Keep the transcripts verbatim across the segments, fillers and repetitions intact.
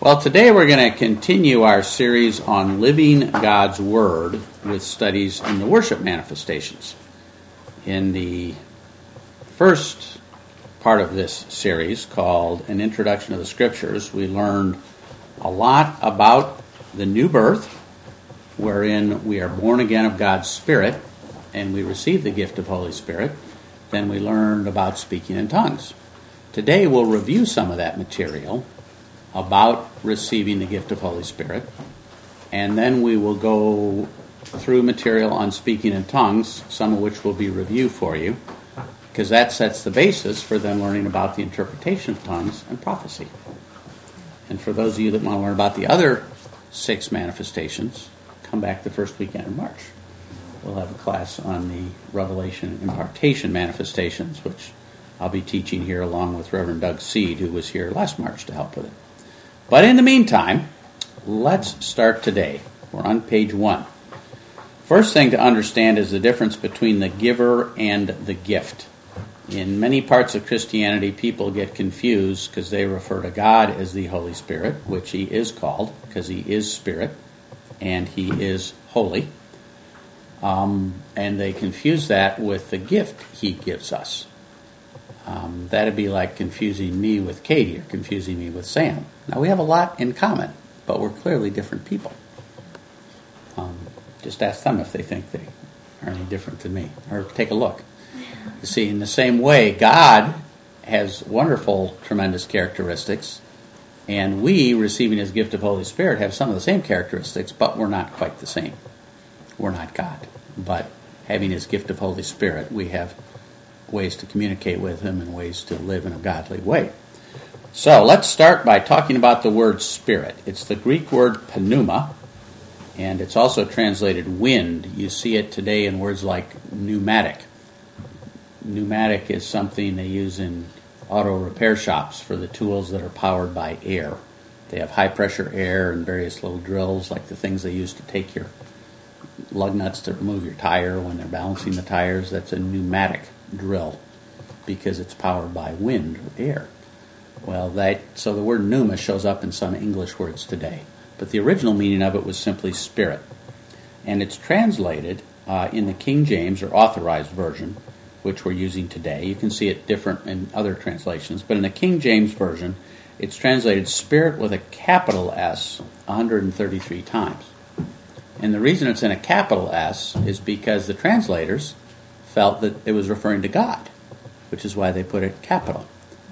Well, today we're going to continue our series on living God's Word with studies in the worship manifestations. In the first part of this series, called An Introduction to the Scriptures, we learned a lot about the new birth, wherein we are born again of God's Spirit, and we receive the gift of Holy Spirit. Then we learned about speaking in tongues. Today we'll review some of that material about receiving the gift of Holy Spirit, and then we will go through material on speaking in tongues, some of which will be review for you, because that sets the basis for them learning about the interpretation of tongues and prophecy. And for those of you that want to learn about the other six manifestations, come back the first weekend in March. We'll have a class on the Revelation and Impartation manifestations, which I'll be teaching here along with Reverend Doug Seed, who was here last March to help with it. But in the meantime, let's start today. We're on page one. First thing to understand is the difference between the giver and the gift. In many parts of Christianity, people get confused because they refer to God as the Holy Spirit, which He is called because He is Spirit and He is holy. Um, and they confuse that with the gift He gives us. Um, that'd be like confusing me with Katie or confusing me with Sam. Now, we have a lot in common, but we're clearly different people. Um, just ask them if they think they are any different than me, or take a look. You see, in the same way, God has wonderful, tremendous characteristics, and we, receiving His gift of Holy Spirit, have some of the same characteristics, but we're not quite the same. We're not God. But having His gift of Holy Spirit, we have ways to communicate with Him and ways to live in a godly way. So let's start by talking about the word spirit. It's the Greek word pneuma, and it's also translated wind. You see it today in words like pneumatic. Pneumatic is something they use in auto repair shops for the tools that are powered by air. They have high pressure air and various little drills, like the things they use to take your lug nuts to remove your tire when they're balancing the tires. That's a pneumatic drill because it's powered by wind or air. Well, that so the word pneuma shows up in some English words today, but the original meaning of it was simply spirit, and it's translated uh, in the King James or Authorized Version, which we're using today. You can see it different in other translations, but in the King James Version, it's translated spirit with a capital S one hundred thirty-three times. And the reason it's in a capital S is because the translators felt that it was referring to God, which is why they put it capital.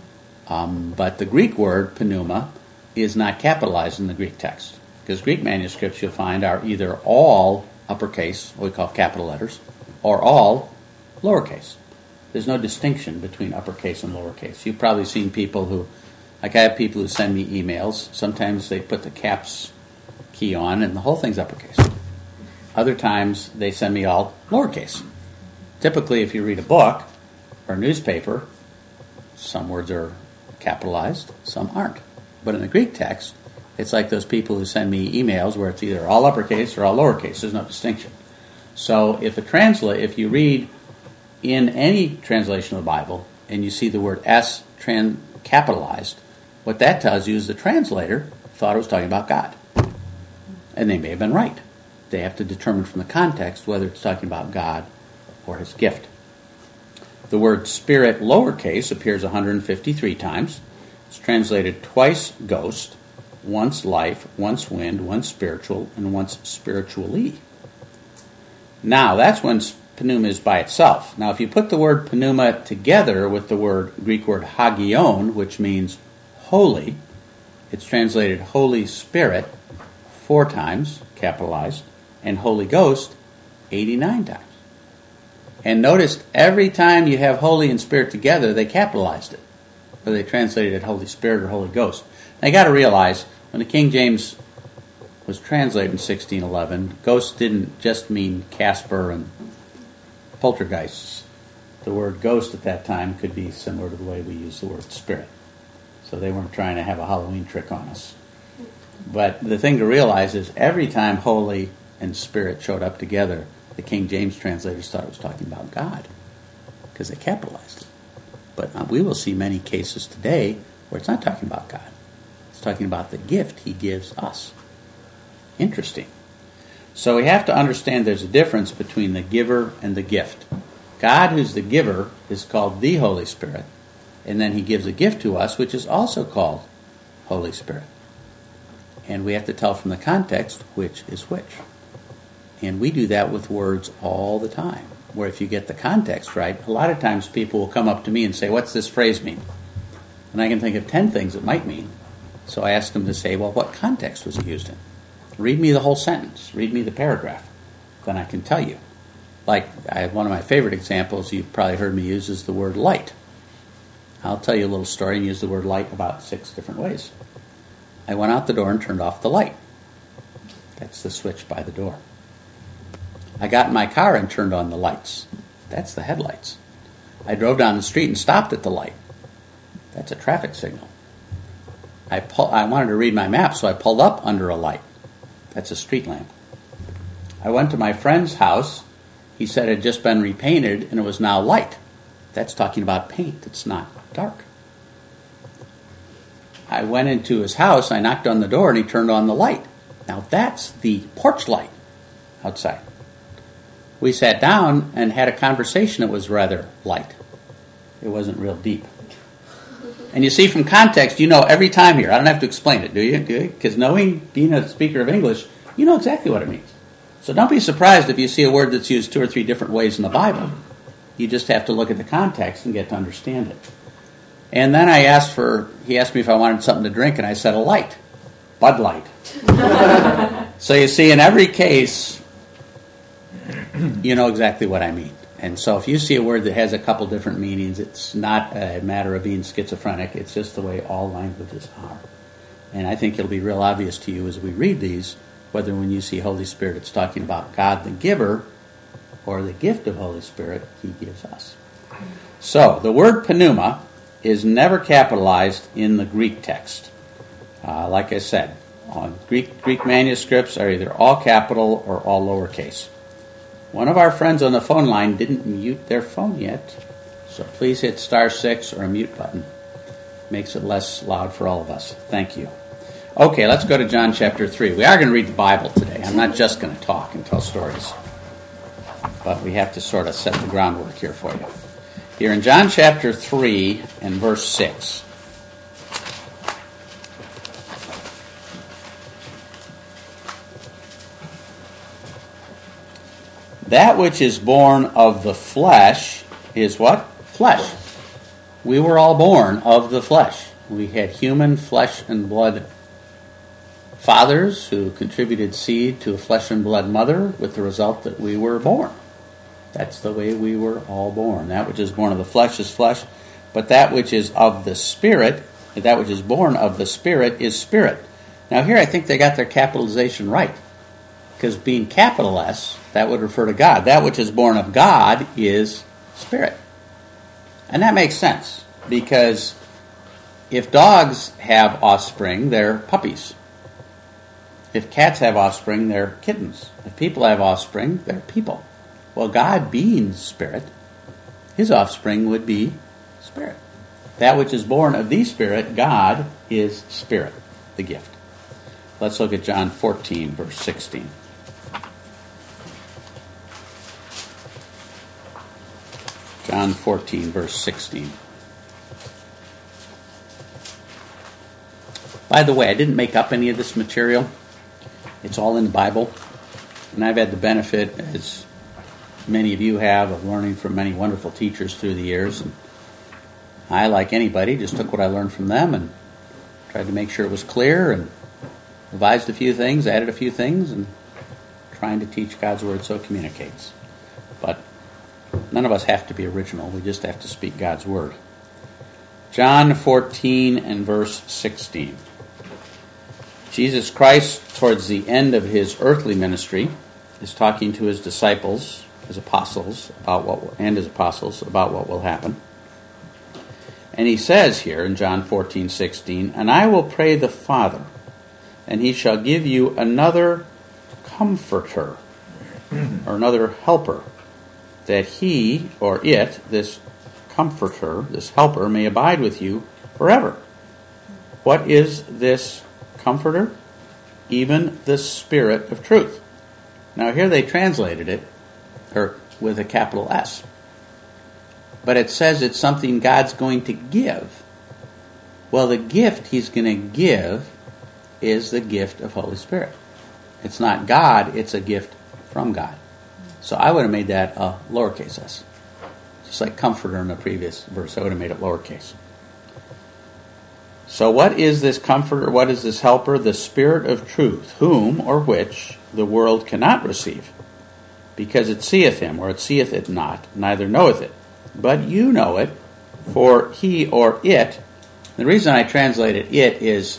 Um, but the Greek word, pneuma, is not capitalized in the Greek text, because Greek manuscripts you'll find are either all uppercase, what we call capital letters, or all lowercase. There's no distinction between uppercase and lowercase. You've probably seen people who, like I have people who send me emails, sometimes they put the caps key on and the whole thing's uppercase. Other times they send me all lowercase. Typically, if you read a book or a newspaper, some words are capitalized, some aren't. But in the Greek text, it's like those people who send me emails where it's either all uppercase or all lowercase. There's no distinction. So if a transla- if you read in any translation of the Bible and you see the word S tran- capitalized, what that tells you is the translator thought it was talking about God. And they may have been right. They have to determine from the context whether it's talking about God or His gift. The word spirit, lowercase, appears one hundred fifty-three times. It's translated twice ghost, once life, once wind, once spiritual, and once spiritually. Now, that's when pneuma is by itself. Now, if you put the word pneuma together with the word Greek word hagion, which means holy, it's translated Holy Spirit four times, capitalized, and Holy Ghost eighty-nine times. And notice every time you have Holy and Spirit together, they capitalized it. Or they translated it Holy Spirit or Holy Ghost. Now you got to realize, when the King James was translated in sixteen eleven, ghost didn't just mean Casper and poltergeists. The word ghost at that time could be similar to the way we use the word spirit. So they weren't trying to have a Halloween trick on us. But the thing to realize is every time Holy and Spirit showed up together, the King James translators thought it was talking about God because they capitalized it. But uh, we will see many cases today where it's not talking about God. It's talking about the gift he gives us. Interesting. So we have to understand there's a difference between the giver and the gift. God, who's the giver, is called the Holy Spirit. And then he gives a gift to us, which is also called Holy Spirit. And we have to tell from the context which is which. And we do that with words all the time, where if you get the context right, a lot of times people will come up to me and say, what's this phrase mean? And I can think of ten things it might mean. So I ask them to say, well, what context was it used in? Read me the whole sentence. Read me the paragraph. Then I can tell you. Like, I have one of my favorite examples you've probably heard me use is the word light. I'll tell you a little story and use the word light about six different ways. I went out the door and turned off the light. That's the switch by the door. I got in my car and turned on the lights. That's the headlights. I drove down the street and stopped at the light. That's a traffic signal. I pull, I wanted to read my map, so I pulled up under a light. That's a street lamp. I went to my friend's house. He said it had just been repainted and it was now light. That's talking about paint. It's not dark. I went into his house, I knocked on the door, and he turned on the light. Now that's the porch light outside. We sat down and had a conversation that was rather light. It wasn't real deep. And you see from context, you know every time here. I don't have to explain it, do you? Because knowing, being a speaker of English, you know exactly what it means. So don't be surprised if you see a word that's used two or three different ways in the Bible. You just have to look at the context and get to understand it. And then I asked for, he asked me if I wanted something to drink, and I said a light. Bud Light. So you see, in every case, you know exactly what I mean. And so if you see a word that has a couple different meanings, it's not a matter of being schizophrenic. It's just the way all languages are. And I think it'll be real obvious to you as we read these, whether when you see Holy Spirit, it's talking about God the giver or the gift of Holy Spirit he gives us. So the word pneuma is never capitalized in the Greek text. Uh, like I said, on Greek, Greek manuscripts are either all capital or all lowercase. One of our friends on the phone line didn't mute their phone yet, so please hit star six or a mute button. Makes it less loud for all of us. Thank you. Okay, let's go to John chapter three. We are going to read the Bible today. I'm not just going to talk and tell stories, but we have to sort of set the groundwork here for you. Here in John chapter three and verse six. That which is born of the flesh is what? Flesh. We were all born of the flesh. We had human flesh and blood fathers who contributed seed to a flesh and blood mother with the result that we were born. That's the way we were all born. That which is born of the flesh is flesh, but that which is of the Spirit, that which is born of the Spirit is spirit. Now here I think they got their capitalization right. Because being capital S, that would refer to God. That which is born of God is spirit. And that makes sense, because if dogs have offspring, they're puppies. If cats have offspring, they're kittens. If people have offspring, they're people. Well, God being spirit, his offspring would be spirit. That which is born of the Spirit, God, is spirit, the gift. Let's look at John fourteen, verse sixteen. John fourteen, verse sixteen. By the way, I didn't make up any of this material. It's all in the Bible. And I've had the benefit, as many of you have, of learning from many wonderful teachers through the years. And I, like anybody, just took what I learned from them and tried to make sure it was clear and revised a few things, added a few things, and trying to teach God's Word so it communicates. But none of us have to be original. We just have to speak God's Word. John fourteen and verse sixteen. Jesus Christ, towards the end of his earthly ministry, is talking to his disciples, his apostles, about what will, and his apostles about what will happen. And he says here in John fourteen sixteen, "And I will pray the Father, and he shall give you another comforter," or another helper, "that he," or it, this comforter, this helper, "may abide with you forever." What is this comforter? Even the Spirit of truth. Now here they translated it or with a capital S. But it says it's something God's going to give. Well, the gift he's going to give is the gift of Holy Spirit. It's not God, it's a gift from God. So I would have made that a lowercase s. Just like comforter in the previous verse, I would have made it lowercase. So what is this comforter? What is this helper? The Spirit of truth, whom or which the world cannot receive, because it seeth him, or it seeth it not, neither knoweth it. But you know it, for he or it, the reason I translated it is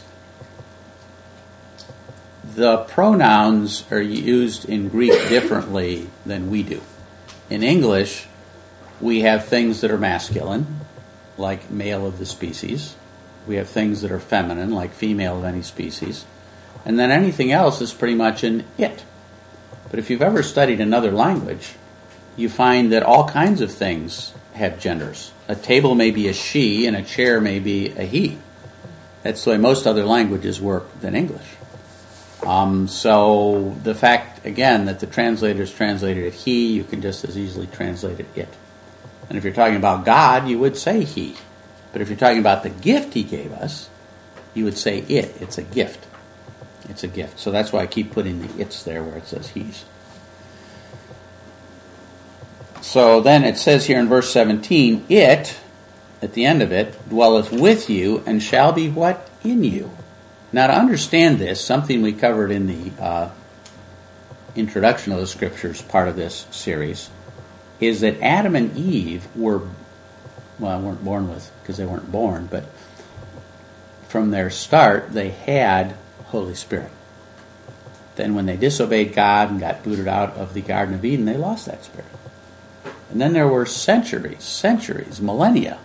the pronouns are used in Greek differently than we do. In English, we have things that are masculine, like male of the species. We have things that are feminine, like female of any species. And then anything else is pretty much an it. But if you've ever studied another language, you find that all kinds of things have genders. A table may be a she, and a chair may be a he. That's the way most other languages work than English. Um, so the fact, again, that the translators translated it he, you can just as easily translate it it. And if you're talking about God, you would say he. But if you're talking about the gift he gave us, you would say it. It's a gift. It's a gift. So that's why I keep putting the it's there where it says he's. So then it says here in verse seventeen, it, at the end of it, dwelleth with you and shall be what? In you. Now to understand this, something we covered in the uh, introduction of the scriptures part of this series, is that Adam and Eve were, well, weren't born with, because they weren't born, but from their start, they had Holy Spirit. Then when they disobeyed God and got booted out of the Garden of Eden, they lost that Spirit. And then there were centuries, centuries, millennia,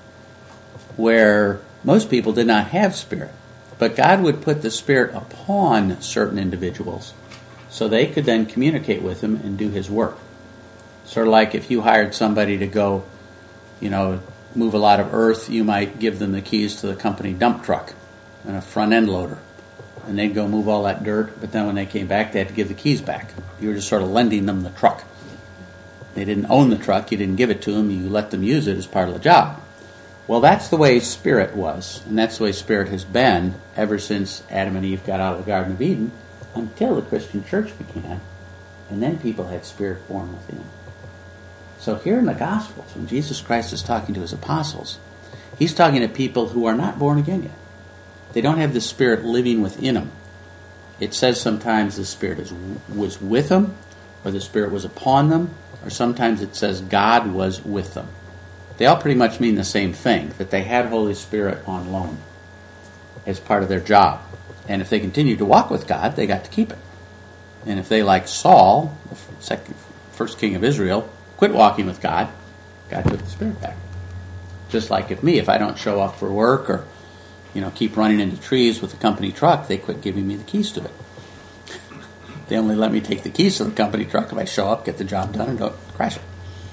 where most people did not have Spirit. But God would put the Spirit upon certain individuals so they could then communicate with Him and do His work. Sort of like if you hired somebody to go, you know, move a lot of earth, you might give them the keys to the company dump truck and a front end loader. And they'd go move all that dirt, but then when they came back, they had to give the keys back. You were just sort of lending them the truck. They didn't own the truck, you didn't give it to them, you let them use it as part of the job. Well, that's the way Spirit was, and that's the way Spirit has been ever since Adam and Eve got out of the Garden of Eden until the Christian church began, and then people had Spirit born within them. So here in the Gospels, when Jesus Christ is talking to His apostles, He's talking to people who are not born again yet. They don't have the Spirit living within them. It says sometimes the Spirit is, was with them, or the Spirit was upon them, or sometimes it says God was with them. They all pretty much mean the same thing, that they had Holy Spirit on loan as part of their job. And if they continued to walk with God, they got to keep it. And if they, like Saul, the second, first king of Israel, quit walking with God, God took the Spirit back. Just like if me, if I don't show up for work or, you know, keep running into trees with the company truck, they quit giving me the keys to it. They only let me take the keys to the company truck if I show up, get the job done, and don't crash it.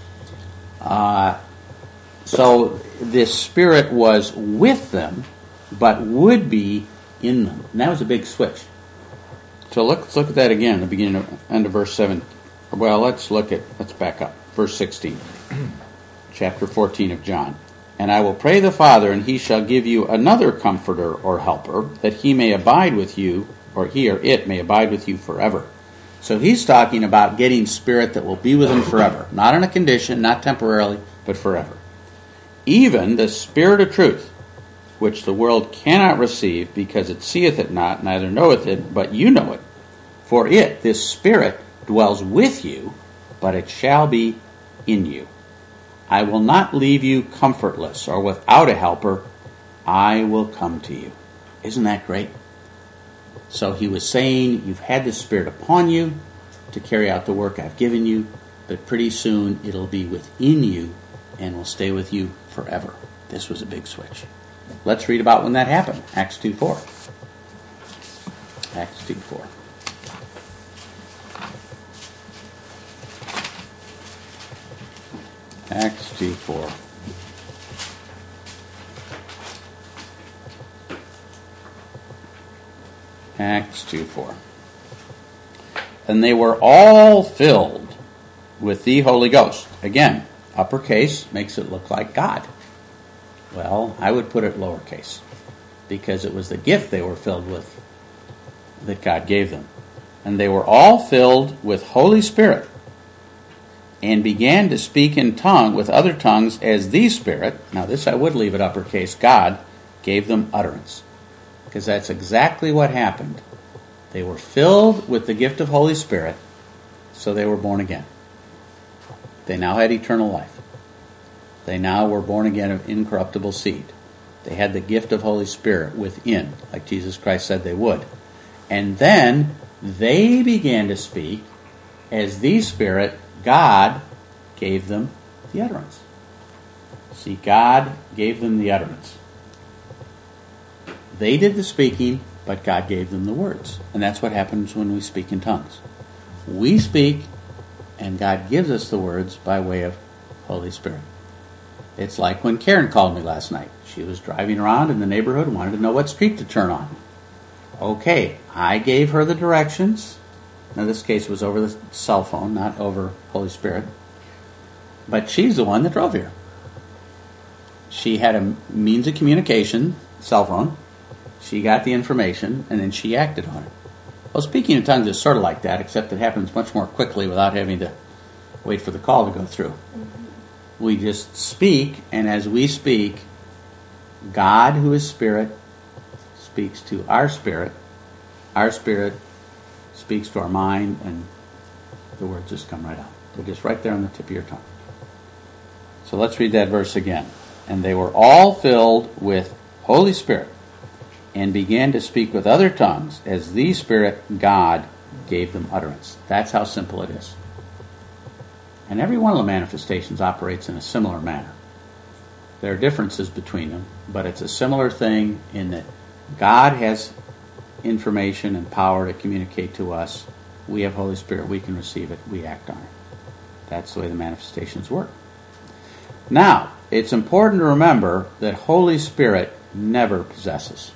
Uh, so this Spirit was with them, but would be in them. And that was a big switch. So look, let's look at that again, the beginning of, end of verse seven. Well, let's look at, let's back up. Verse sixteen, chapter fourteen of John. And I will pray the Father, and He shall give you another Comforter or Helper, that He may abide with you, or He or it may abide with you forever. So He's talking about getting Spirit that will be with Him forever. Not on a condition, not temporarily, but forever. Even the Spirit of truth, which the world cannot receive, because it seeth it not, neither knoweth it, but you know it. For it, this Spirit, dwells with you, but it shall be in you. I will not leave you comfortless or without a helper. I will come to you. Isn't that great? So He was saying, you've had the Spirit upon you to carry out the work I've given you, but pretty soon it'll be within you and will stay with you forever. This was a big switch. Let's read about when that happened. Acts two four. Acts two four. Acts two four. Acts two four. And they were all filled with the Holy Ghost. Again, uppercase makes it look like God. Well, I would put it lowercase, because it was the gift they were filled with that God gave them. And they were all filled with Holy Spirit, and began to speak in tongue with other tongues as the Spirit, now this I would leave it uppercase, God, gave them utterance. Because that's exactly what happened. They were filled with the gift of Holy Spirit, so they were born again. They now had eternal life. They now were born again of incorruptible seed. They had the gift of Holy Spirit within, like Jesus Christ said they would. And then they began to speak as the Spirit, God, gave them the utterance. See, God gave them the utterance. They did the speaking, but God gave them the words. And that's what happens when we speak in tongues. We speak, and God gives us the words by way of Holy Spirit. It's like when Karen called me last night. She was driving around in the neighborhood and wanted to know what street to turn on. Okay, I gave her the directions. Now, this case was over the cell phone, not over Holy Spirit. But she's the one that drove here. She had a means of communication, cell phone. She got the information, and then she acted on it. Well, speaking in tongues is sort of like that, except it happens much more quickly without having to wait for the call to go through. Mm-hmm. We just speak, and as we speak, God, who is Spirit, speaks to our spirit. Our spirit speaks to our mind, and the words just come right out. They're just right there on the tip of your tongue. So let's read that verse again. And they were all filled with Holy Spirit, and began to speak with other tongues as the Spirit, God, gave them utterance. That's how simple it is. And every one of the manifestations operates in a similar manner. There are differences between them, but it's a similar thing in that God has information and power to communicate to us. We have Holy Spirit. We can receive it. We act on it. That's the way the manifestations work. Now, it's important to remember that Holy Spirit never possesses.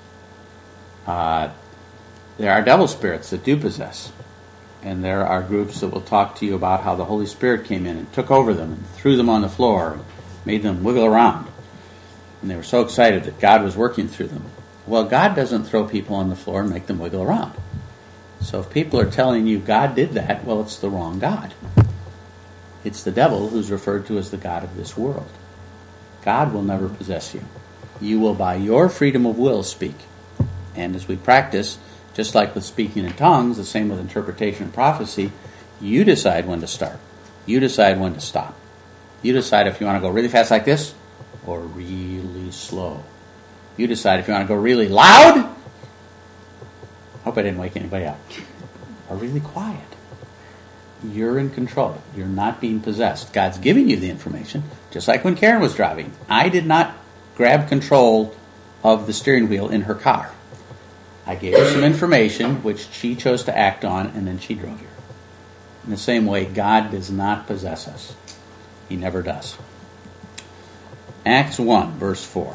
Uh, there are devil spirits that do possess. And there are groups that will talk to you about how the Holy Spirit came in and took over them and threw them on the floor and made them wiggle around. And they were so excited that God was working through them. Well, God doesn't throw people on the floor and make them wiggle around. So if people are telling you God did that, well, it's the wrong God. It's the devil who's referred to as the God of this world. God will never possess you. You will, by your freedom of will, speak. And as we practice, just like with speaking in tongues, the same with interpretation and prophecy, you decide when to start. You decide when to stop. You decide if you want to go really fast like this or really slow. You decide if you want to go really loud. Hope I didn't wake anybody up. Or really quiet. You're in control. You're not being possessed. God's giving you the information, just like when Karen was driving. I did not grab control of the steering wheel in her car. I gave her some information, which she chose to act on, and then she drove here. In the same way, God does not possess us. He never does. Acts one, verse four.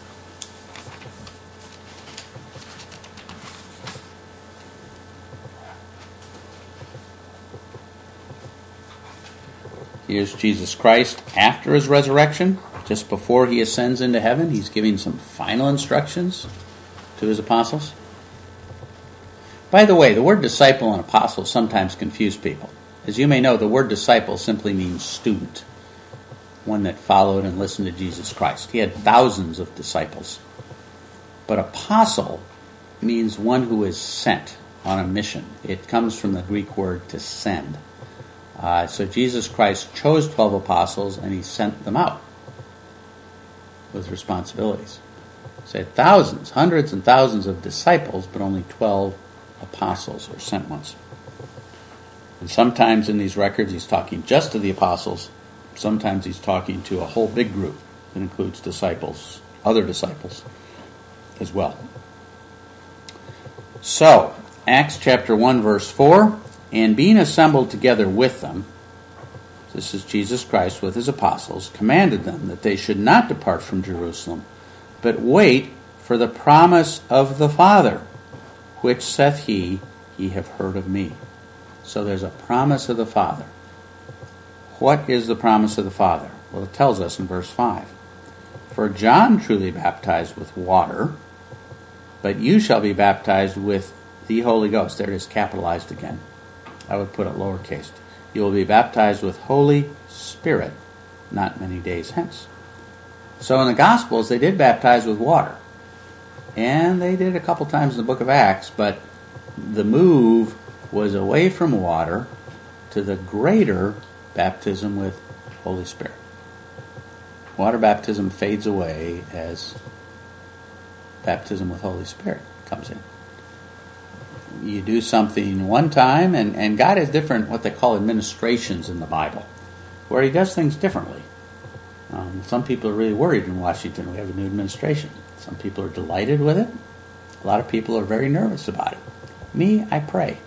Here's Jesus Christ after his resurrection, just before he ascends into heaven. He's giving some final instructions to his apostles. By the way, the word disciple and apostle sometimes confuse people. As you may know, the word disciple simply means student, one that followed and listened to Jesus Christ. He had thousands of disciples. But apostle means one who is sent on a mission. It comes from the Greek word to send. Uh, so Jesus Christ chose twelve apostles and he sent them out with responsibilities. He had thousands, hundreds and thousands of disciples, but only twelve apostles or sent ones. And sometimes in these records he's talking just to the apostles. Sometimes he's talking to a whole big group that includes disciples, other disciples as well. So, Acts chapter one, verse four, and being assembled together with them, this is Jesus Christ with his apostles, commanded them that they should not depart from Jerusalem, but wait for the promise of the Father, which saith he, ye have heard of me. So there's a promise of the Father. What is the promise of the Father? Well, it tells us in verse five. For John truly baptized with water, but you shall be baptized with the Holy Ghost. There it is, capitalized again. I would put it lowercase. You will be baptized with Holy Spirit not many days hence. So in the Gospels, they did baptize with water. And they did a couple times in the book of Acts, but the move was away from water to the greater baptism with Holy Spirit. Water baptism fades away as baptism with Holy Spirit comes in. You do something one time, and, and God has different, what they call administrations in the Bible, where he does things differently. Um, some people are really worried in Washington. We have a new administration. Some people are delighted with it. A lot of people are very nervous about it. Me, I pray.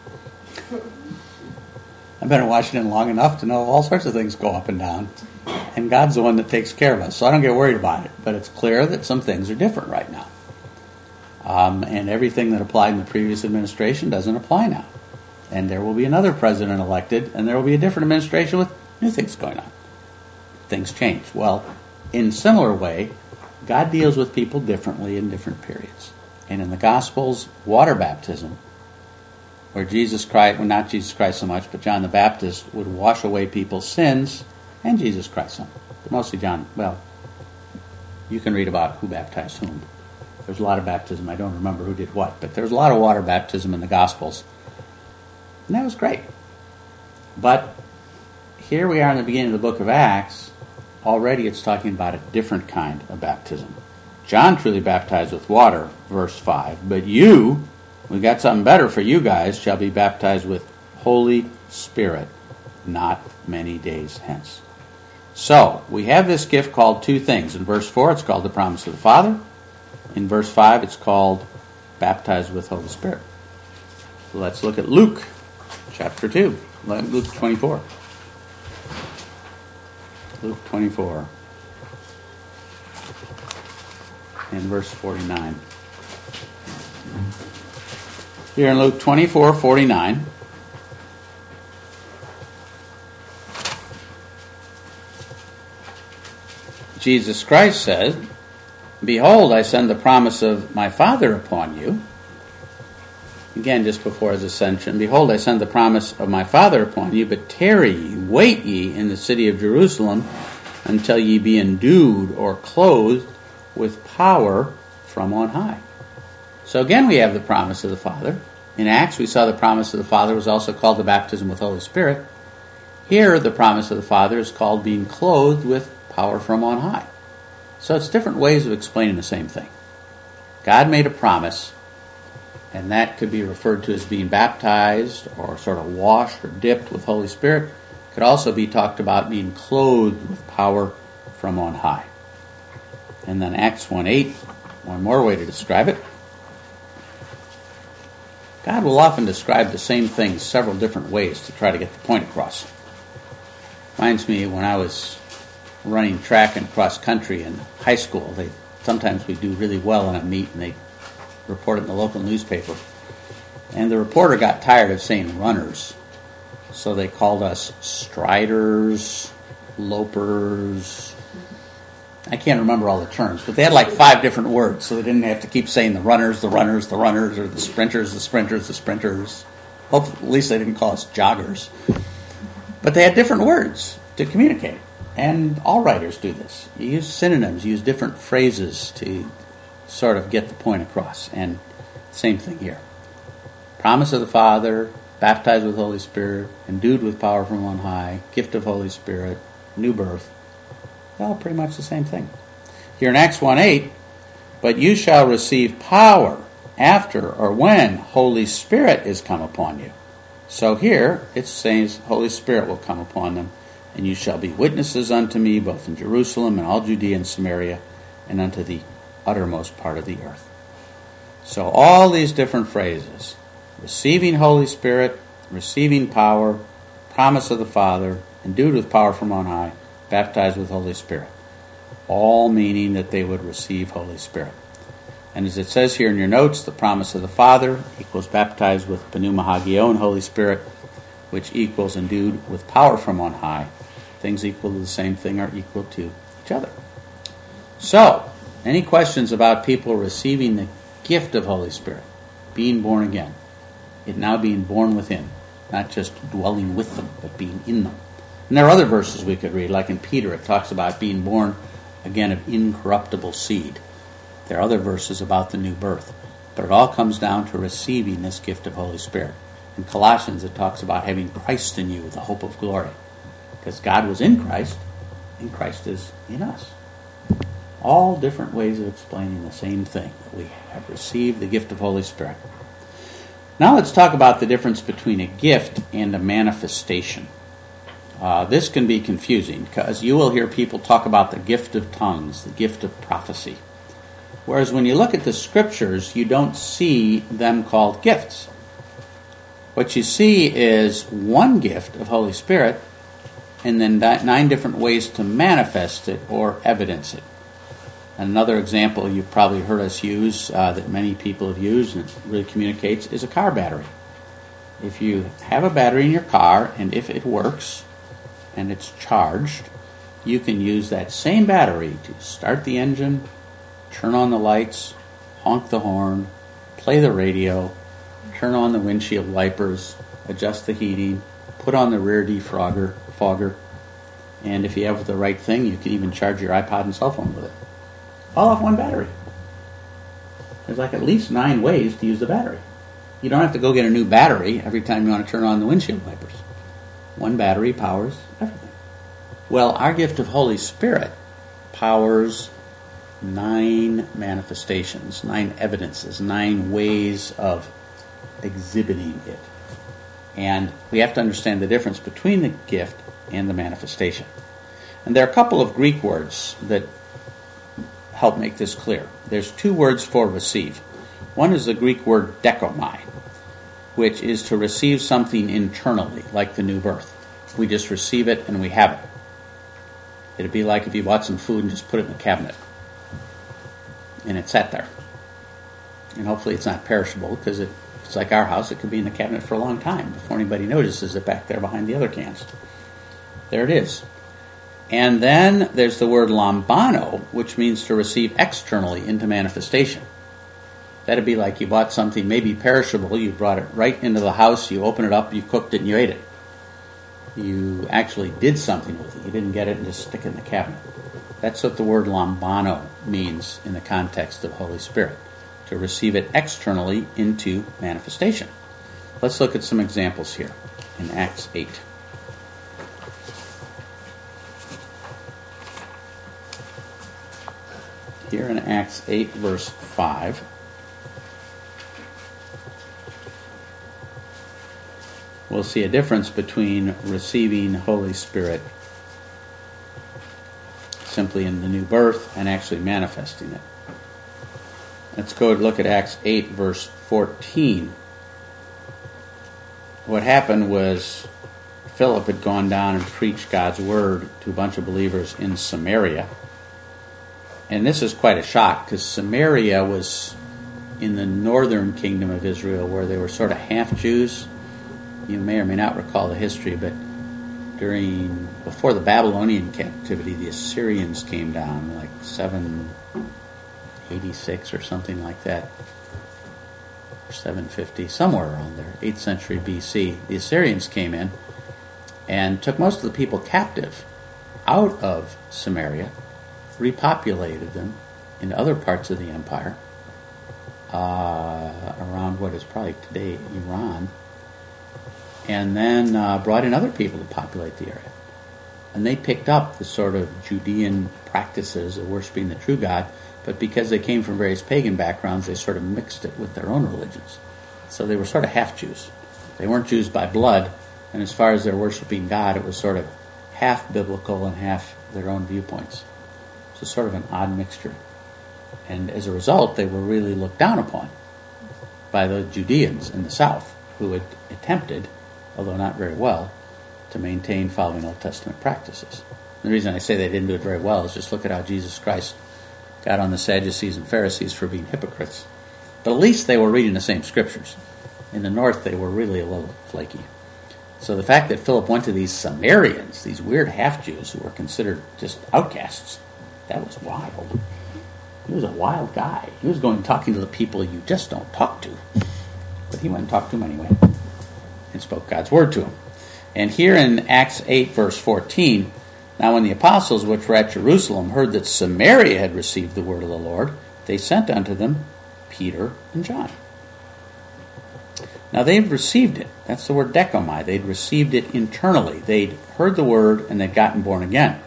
I've been in Washington long enough to know all sorts of things go up and down, and God's the one that takes care of us, so I don't get worried about it. But it's clear that some things are different right now. Um, and everything that applied in the previous administration doesn't apply now. And there will be another president elected, and there will be a different administration with new things going on. Things change. Well, in a similar way, God deals with people differently in different periods. And in the Gospels, water baptism, where Jesus Christ, well, not Jesus Christ so much, but John the Baptist would wash away people's sins, and Jesus Christ some. But mostly John, well, you can read about who baptized whom. There's a lot of baptism. I don't remember who did what, but there's a lot of water baptism in the Gospels. And that was great. But here we are in the beginning of the book of Acts. Already it's talking about a different kind of baptism. John truly baptized with water, verse five. But you, we got something better for you guys, shall be baptized with Holy Spirit not many days hence. So, we have this gift called two things. In verse four, it's called the promise of the Father. In verse five, it's called baptized with Holy Spirit. Let's look at Luke chapter two. Luke twenty-four. Luke twenty-four. And verse forty-nine. Here in Luke twenty-four forty-nine. Jesus Christ says, Behold, I send the promise of my Father upon you. Again, just before his ascension. Behold, I send the promise of my Father upon you, but tarry ye, wait ye in the city of Jerusalem until ye be endued or clothed with power from on high. So again, we have the promise of the Father. In Acts, we saw the promise of the Father was also called the baptism with Holy Spirit. Here, the promise of the Father is called being clothed with power from on high. So it's different ways of explaining the same thing. God made a promise, and that could be referred to as being baptized or sort of washed or dipped with Holy Spirit. It could also be talked about being clothed with power from on high. And then Acts one eight, one more way to describe it. God will often describe the same thing several different ways to try to get the point across. Reminds me when I was running track and cross country in high school. They sometimes we do really well in a meet, and they report it in the local newspaper. And the reporter got tired of saying runners, so they called us striders, lopers. I can't remember all the terms, but they had like five different words, so they didn't have to keep saying the runners, the runners, the runners, or the sprinters, the sprinters, the sprinters. Hopefully, at least they didn't call us joggers. But they had different words to communicate. And all writers do this. You use synonyms, you use different phrases to sort of get the point across. And same thing here. Promise of the Father, baptized with Holy Spirit, endued with power from on high, gift of Holy Spirit, new birth. All pretty much the same thing. Here in Acts one eight, but you shall receive power after or when Holy Spirit is come upon you. So here it says Holy Spirit will come upon them. And you shall be witnesses unto me, both in Jerusalem and all Judea and Samaria, and unto the uttermost part of the earth. So all these different phrases, receiving Holy Spirit, receiving power, promise of the Father, endued with power from on high, baptized with Holy Spirit, all meaning that they would receive Holy Spirit. And as it says here in your notes, the promise of the Father equals baptized with pneuma hagion, Holy Spirit, which equals endued with power from on high. Things equal to the same thing are equal to each other. So, any questions about people receiving the gift of Holy Spirit, being born again, it now being born within, not just dwelling with them, but being in them? And there are other verses we could read, like in Peter, it talks about being born again of incorruptible seed. There are other verses about the new birth. But it all comes down to receiving this gift of Holy Spirit. In Colossians, it talks about having Christ in you, the hope of glory. Because God was in Christ, and Christ is in us. All different ways of explaining the same thing, that we have received the gift of Holy Spirit. Now let's talk about the difference between a gift and a manifestation. Uh, this can be confusing, because you will hear people talk about the gift of tongues, the gift of prophecy. Whereas when you look at the Scriptures, you don't see them called gifts. What you see is one gift of Holy Spirit, and then nine different ways to manifest it or evidence it. Another example you've probably heard us use, uh, that many people have used and it really communicates, is a car battery. If you have a battery in your car, and if it works, and it's charged, you can use that same battery to start the engine, turn on the lights, honk the horn, play the radio, turn on the windshield wipers, adjust the heating, put on the rear defogger, fogger, and if you have the right thing, you can even charge your iPod and cell phone with it. All off one battery. There's like at least nine ways to use the battery. You don't have to go get a new battery every time you want to turn on the windshield wipers. One battery powers everything. Well, our gift of Holy Spirit powers nine manifestations, nine evidences, nine ways of exhibiting it. And we have to understand the difference between the gift and the manifestation. And there are a couple of Greek words that help make this clear. There's two words for receive. One is the Greek word dekomai, which is to receive something internally, like the new birth. We just receive it and we have it. It'd be like if you bought some food and just put it in the cabinet. And it sat there. And hopefully it's not perishable, because it, it's like our house, it could be in the cabinet for a long time before anybody notices it back there behind the other cans. There it is. And then there's the word lambano, which means to receive externally into manifestation. That'd be like you bought something maybe perishable, you brought it right into the house, you opened it up, you cooked it, and you ate it. You actually did something with it. You didn't get it and just stick it in the cabinet. That's what the word lambano means in the context of Holy Spirit, to receive it externally into manifestation. Let's look at some examples here in Acts eight. Here in Acts eight, verse five, we'll see a difference between receiving Holy Spirit simply in the new birth and actually manifesting it. Let's go and look at Acts eight, verse fourteen. What happened was Philip had gone down and preached God's word to a bunch of believers in Samaria. And this is quite a shock, because Samaria was in the northern kingdom of Israel, where they were sort of half Jews. You may or may not recall the history, but during before the Babylonian captivity, the Assyrians came down, like seven eighty-six or something like that, or seven fifty, somewhere around there, eighth century B C. The Assyrians came in and took most of the people captive out of Samaria, repopulated them in other parts of the empire, uh, around what is probably today Iran, and then uh, brought in other people to populate the area. And they picked up the sort of Judean practices of worshiping the true God, but because they came from various pagan backgrounds, they sort of mixed it with their own religions. So they were sort of half-Jews. They weren't Jews by blood, and as far as their worshiping God, it was sort of half biblical and half their own viewpoints. So sort of an odd mixture. And as a result, they were really looked down upon by the Judeans in the south, who had attempted, although not very well, to maintain following Old Testament practices. The reason I say they didn't do it very well is just look at how Jesus Christ got on the Sadducees and Pharisees for being hypocrites. But at least they were reading the same scriptures. In the north, they were really a little flaky. So the fact that Philip went to these Samaritans, these weird half-Jews who were considered just outcasts, that was wild. He was a wild guy. He was going talking to the people you just don't talk to. But he went and talked to them anyway and spoke God's word to them. And here in Acts eight, verse fourteen, now when the apostles which were at Jerusalem heard that Samaria had received the word of the Lord, they sent unto them Peter and John. Now they've received it. That's the word dekomai. They'd received it internally. They'd heard the word and they'd gotten born again.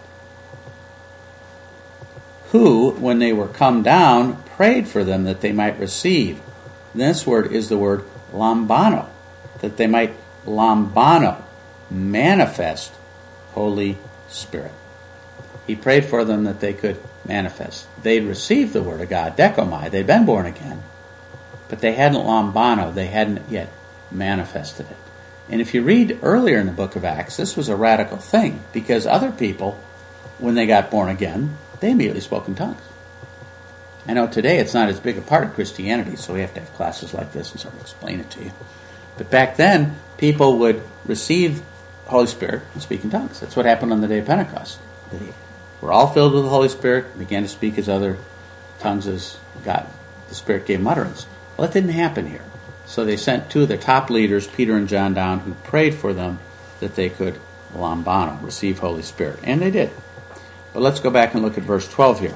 Who, when they were come down, prayed for them that they might receive. This word is the word lambano, that they might lambano, manifest Holy Spirit. He prayed for them that they could manifest. They'd received the word of God, dekomai. They'd been born again. But they hadn't lambano. They hadn't yet manifested it. And if you read earlier in the book of Acts, this was a radical thing, because other people, when they got born again, they immediately spoke in tongues. I know today it's not as big a part of Christianity, so we have to have classes like this and sort of explain it to you. But back then, people would receive Holy Spirit and speak in tongues. That's what happened on the day of Pentecost. They were all filled with the Holy Spirit and began to speak as other tongues as God, the Spirit gave them utterance. Well, that didn't happen here. So they sent two of their top leaders, Peter and John, down, who prayed for them that they could lambano, receive Holy Spirit. And they did. But let's go back and look at verse twelve here.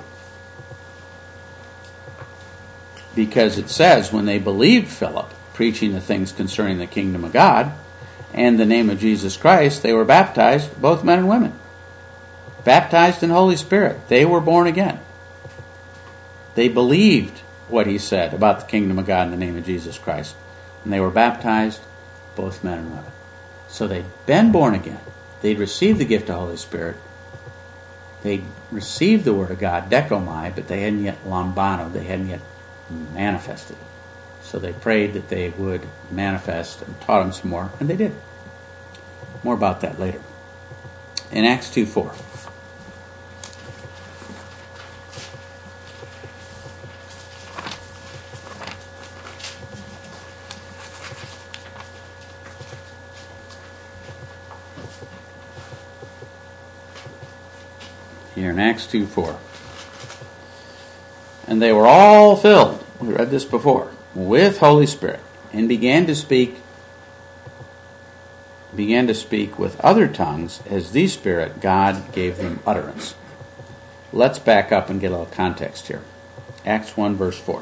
Because it says, when they believed Philip, preaching the things concerning the kingdom of God, and the name of Jesus Christ, they were baptized, both men and women. Baptized in Holy Spirit. They were born again. They believed what he said about the kingdom of God in the name of Jesus Christ. And they were baptized, both men and women. So they'd been born again. They'd received the gift of Holy Spirit. They'd received the word of God, dekomai, but they hadn't yet lambano. They hadn't yet manifested it. So they prayed that they would manifest and taught them some more, and they did. More about that later. In Acts two four. Here in Acts two four. And they were all filled, we read this before, with Holy Spirit, and began to speak began to speak with other tongues as the Spirit God gave them utterance. Let's back up and get a little context here. Acts one verse four.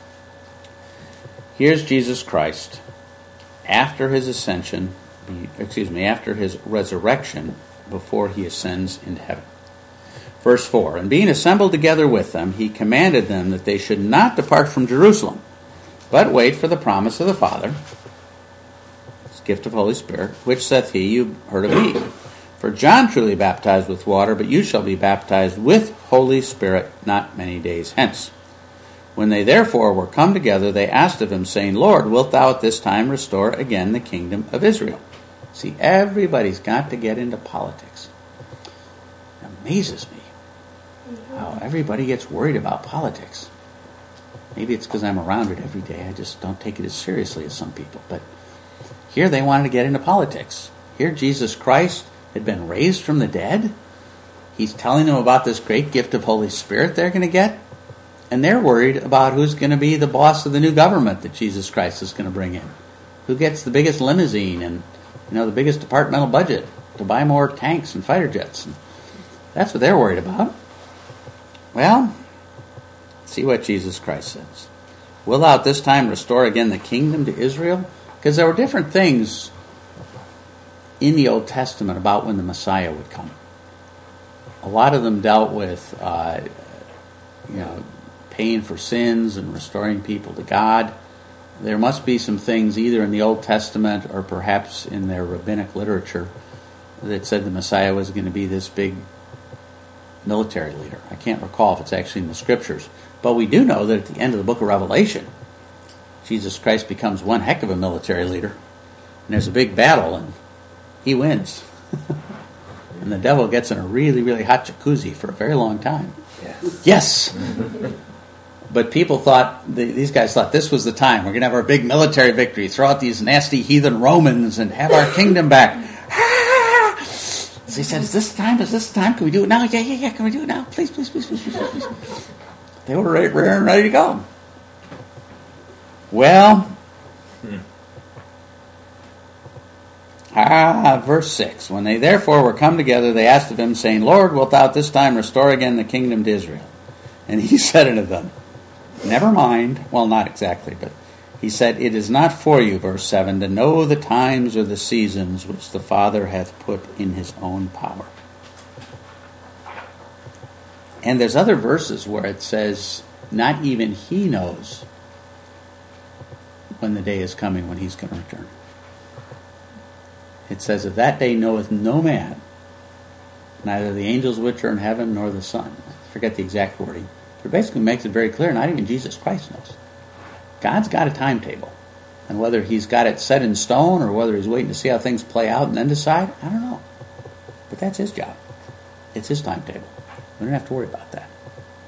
Here's Jesus Christ after his ascension, excuse me, after his resurrection, before he ascends into heaven. Verse four, and being assembled together with them, he commanded them that they should not depart from Jerusalem, but wait for the promise of the Father, this gift of Holy Spirit, which saith he, you heard of me. For John truly baptized with water, but you shall be baptized with Holy Spirit not many days hence. When they therefore were come together, they asked of him, saying, Lord, wilt thou at this time restore again the kingdom of Israel? See, everybody's got to get into politics. It amazes me how everybody gets worried about politics. Maybe it's because I'm around it every day. I just don't take it as seriously as some people. But here they wanted to get into politics. Here Jesus Christ had been raised from the dead. He's telling them about this great gift of Holy Spirit they're going to get. And they're worried about who's going to be the boss of the new government that Jesus Christ is going to bring in. Who gets the biggest limousine and, you know, the biggest departmental budget to buy more tanks and fighter jets. And that's what they're worried about. Well, see what Jesus Christ says. Will thou at this time restore again the kingdom to Israel? Because there were different things in the Old Testament about when the Messiah would come. A lot of them dealt with, uh, you know, paying for sins and restoring people to God. There must be some things either in the Old Testament or perhaps in their rabbinic literature that said the Messiah was going to be this big military leader. I can't recall if it's actually in the scriptures. But we do know that at the end of the book of Revelation, Jesus Christ becomes one heck of a military leader. And there's a big battle, and he wins. And the devil gets in a really, really hot jacuzzi for a very long time. Yeah. Yes. But people thought, these guys thought this was the time. We're going to have our big military victory, throw out these nasty heathen Romans and have our kingdom back. So he said, is this time? Is this time? Can we do it now? Yeah, yeah, yeah. Can we do it now? Please, please, please, please, please, please. They were ready, ready to go. Well, hmm. ah, verse six. When they therefore were come together, they asked of him, saying, Lord, wilt thou at this time restore again the kingdom to Israel? And he said unto them, never mind. Well, not exactly, but he said, it is not for you, verse seven, to know the times or the seasons which the Father hath put in his own power. And there's other verses where it says, not even he knows when the day is coming when he's going to return. It says, of that day knoweth no man, neither the angels which are in heaven nor the Son. I forget the exact wording. But it basically makes it very clear, not even Jesus Christ knows. God's got a timetable. And whether he's got it set in stone or whether he's waiting to see how things play out and then decide, I don't know. But that's his job. It's his timetable. We don't have to worry about that.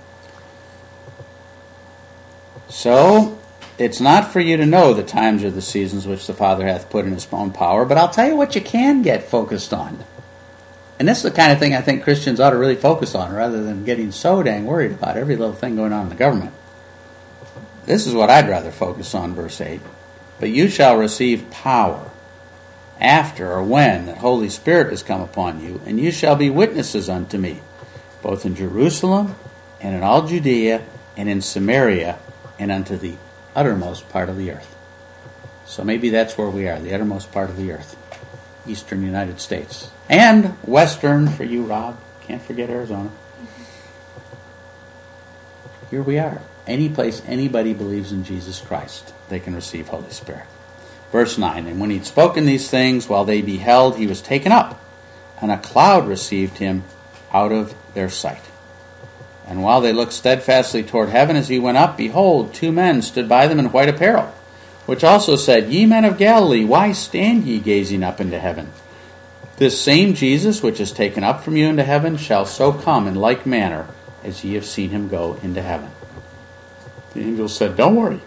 So, it's not for you to know the times or the seasons which the Father hath put in his own power, but I'll tell you what you can get focused on. And this is the kind of thing I think Christians ought to really focus on rather than getting so dang worried about every little thing going on in the government. This is what I'd rather focus on, verse eight. But you shall receive power after or when the Holy Spirit is come upon you, and you shall be witnesses unto me, both in Jerusalem and in all Judea and in Samaria and unto the uttermost part of the earth. So maybe that's where we are, the uttermost part of the earth. Eastern United States. And western for you, Rob. Can't forget Arizona. Here we are. Any place anybody believes in Jesus Christ, they can receive Holy Spirit. Verse nine, and when he'd spoken these things, while they beheld, he was taken up, and a cloud received him out of their sight. And while they looked steadfastly toward heaven as he went up, behold, two men stood by them in white apparel, which also said, Ye men of Galilee, why stand ye gazing up into heaven? This same Jesus, which is taken up from you into heaven, shall so come in like manner as ye have seen him go into heaven. The angel said, don't worry.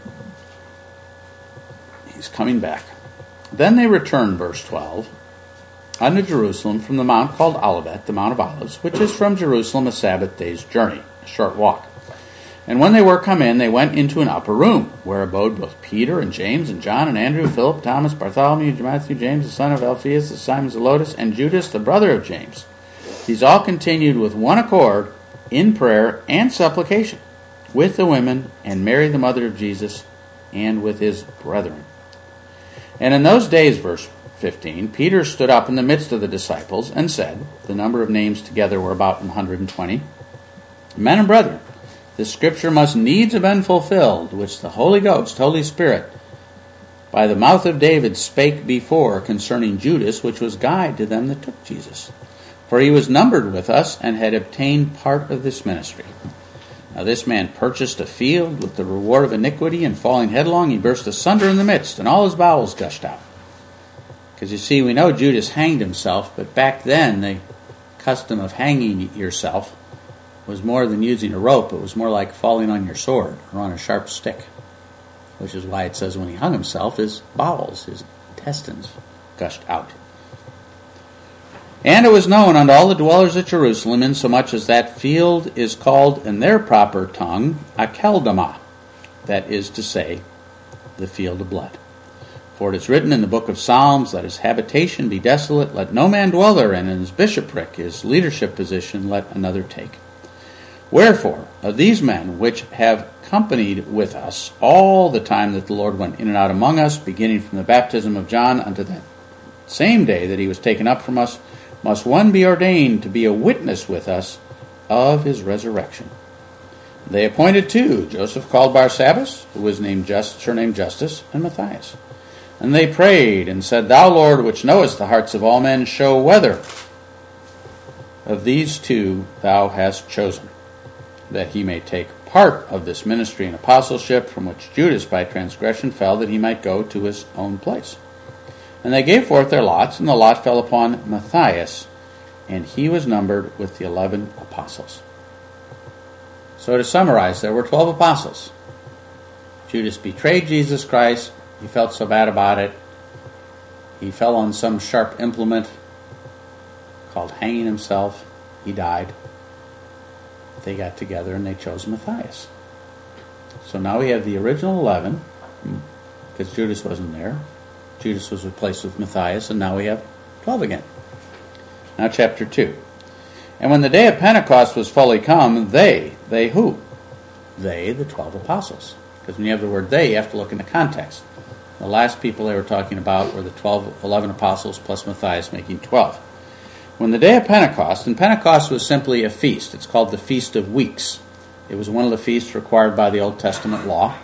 He's coming back. Then they returned, verse twelve, unto Jerusalem from the mount called Olivet, the Mount of Olives, which is from Jerusalem a Sabbath day's journey, a short walk. And when they were come in, they went into an upper room, where abode both Peter and James and John and Andrew, Philip, Thomas, Bartholomew, Matthew, James, the son of Alphaeus, the Simon Zelotes, and Judas, the brother of James. These all continued with one accord in prayer and supplication, with the women, and Mary the mother of Jesus, and with his brethren. And in those days, verse fifteen, Peter stood up in the midst of the disciples, and said, the number of names together were about one hundred twenty, Men and brethren, this scripture must needs have been fulfilled, which the Holy Ghost, Holy Spirit, by the mouth of David spake before concerning Judas, which was guide to them that took Jesus. For he was numbered with us, and had obtained part of this ministry. Now this man purchased a field with the reward of iniquity, and falling headlong, he burst asunder in the midst, and all his bowels gushed out. Because you see, we know Judas hanged himself, but back then the custom of hanging yourself was more than using a rope. It was more like falling on your sword or on a sharp stick, which is why it says when he hung himself, his bowels, his intestines gushed out. And it was known unto all the dwellers at Jerusalem, insomuch as that field is called in their proper tongue Akeldama, that is to say, the field of blood. For it is written in the book of Psalms, let his habitation be desolate, let no man dwell therein, and his bishopric, his leadership position, let another take. Wherefore, of these men which have companied with us all the time that the Lord went in and out among us, beginning from the baptism of John unto that same day that he was taken up from us, must one be ordained to be a witness with us of his resurrection. They appointed two, Joseph called Barsabbas, who was named Just, surnamed Justus, and Matthias. And they prayed and said, Thou, Lord, which knowest the hearts of all men, show whether of these two thou hast chosen, that he may take part of this ministry and apostleship, from which Judas by transgression fell, that he might go to his own place. And they gave forth their lots, and the lot fell upon Matthias, and he was numbered with the eleven apostles. So to summarize, there were twelve apostles. Judas betrayed Jesus Christ. He felt so bad about it. He fell on some sharp implement called hanging himself. He died. They got together and they chose Matthias. So now we have the original eleven, because Judas wasn't there. Judas was replaced with Matthias, and now we have twelve again. Now chapter two. And when the day of Pentecost was fully come, they, they who? They, the twelve apostles. Because when you have the word they, you have to look in the context. The last people they were talking about were the twelve, eleven apostles plus Matthias, making twelve. When the day of Pentecost, and Pentecost was simply a feast. It's called the Feast of Weeks. It was one of the feasts required by the Old Testament law,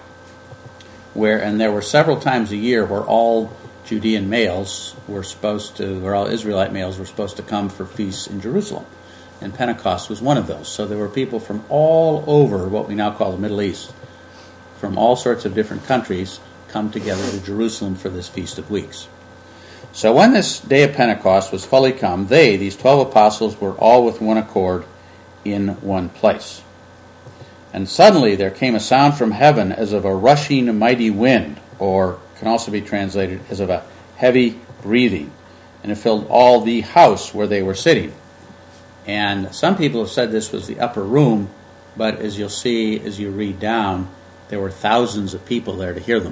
where, and there were several times a year where all Judean males were supposed to, or all Israelite males were supposed to come for feasts in Jerusalem. And Pentecost was one of those. So there were people from all over what we now call the Middle East, from all sorts of different countries, come together to Jerusalem for this Feast of Weeks. So when this day of Pentecost was fully come, they, these twelve apostles, were all with one accord in one place. And suddenly there came a sound from heaven as of a rushing mighty wind, or can also be translated as of a heavy breathing. And it filled all the house where they were sitting. And some people have said this was the upper room, but as you'll see as you read down, there were thousands of people there to hear them.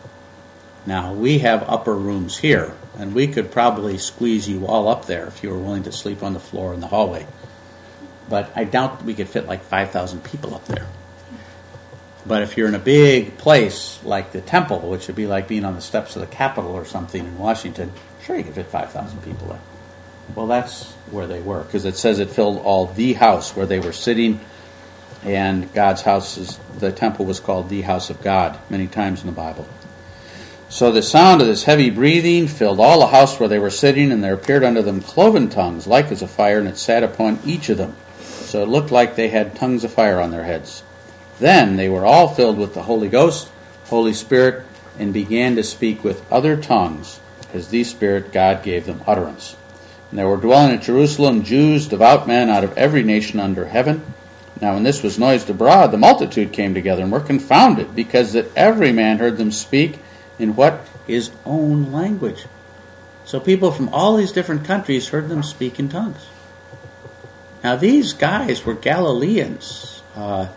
Now, we have upper rooms here, and we could probably squeeze you all up there if you were willing to sleep on the floor in the hallway. But I doubt we could fit like five thousand people up there. But if you're in a big place like the temple, which would be like being on the steps of the Capitol or something in Washington, sure you could fit five thousand people there. Well, that's where they were, because it says it filled all the house where they were sitting, and God's house, is, the temple was called the house of God many times in the Bible. So the sound of this heavy breathing filled all the house where they were sitting, and there appeared unto them cloven tongues, like as a fire, and it sat upon each of them. So it looked like they had tongues of fire on their heads. Then they were all filled with the Holy Ghost, Holy Spirit, and began to speak with other tongues, as the Spirit God gave them utterance. And there were dwelling at Jerusalem Jews, devout men out of every nation under heaven. Now when this was noised abroad, the multitude came together and were confounded, because that every man heard them speak in what? His own language. So people from all these different countries heard them speak in tongues. Now these guys were Galileans. Uh,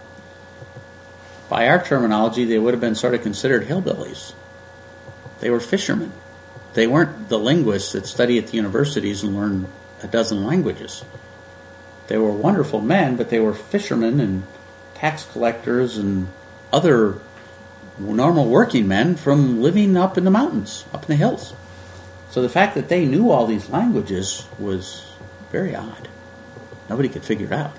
by our terminology, they would have been sort of considered hillbillies. They were fishermen. They weren't the linguists that study at the universities and learn a dozen languages. They were wonderful men, but they were fishermen and tax collectors and other normal working men from living up in the mountains, up in the hills. So the fact that they knew all these languages was very odd. Nobody could figure it out.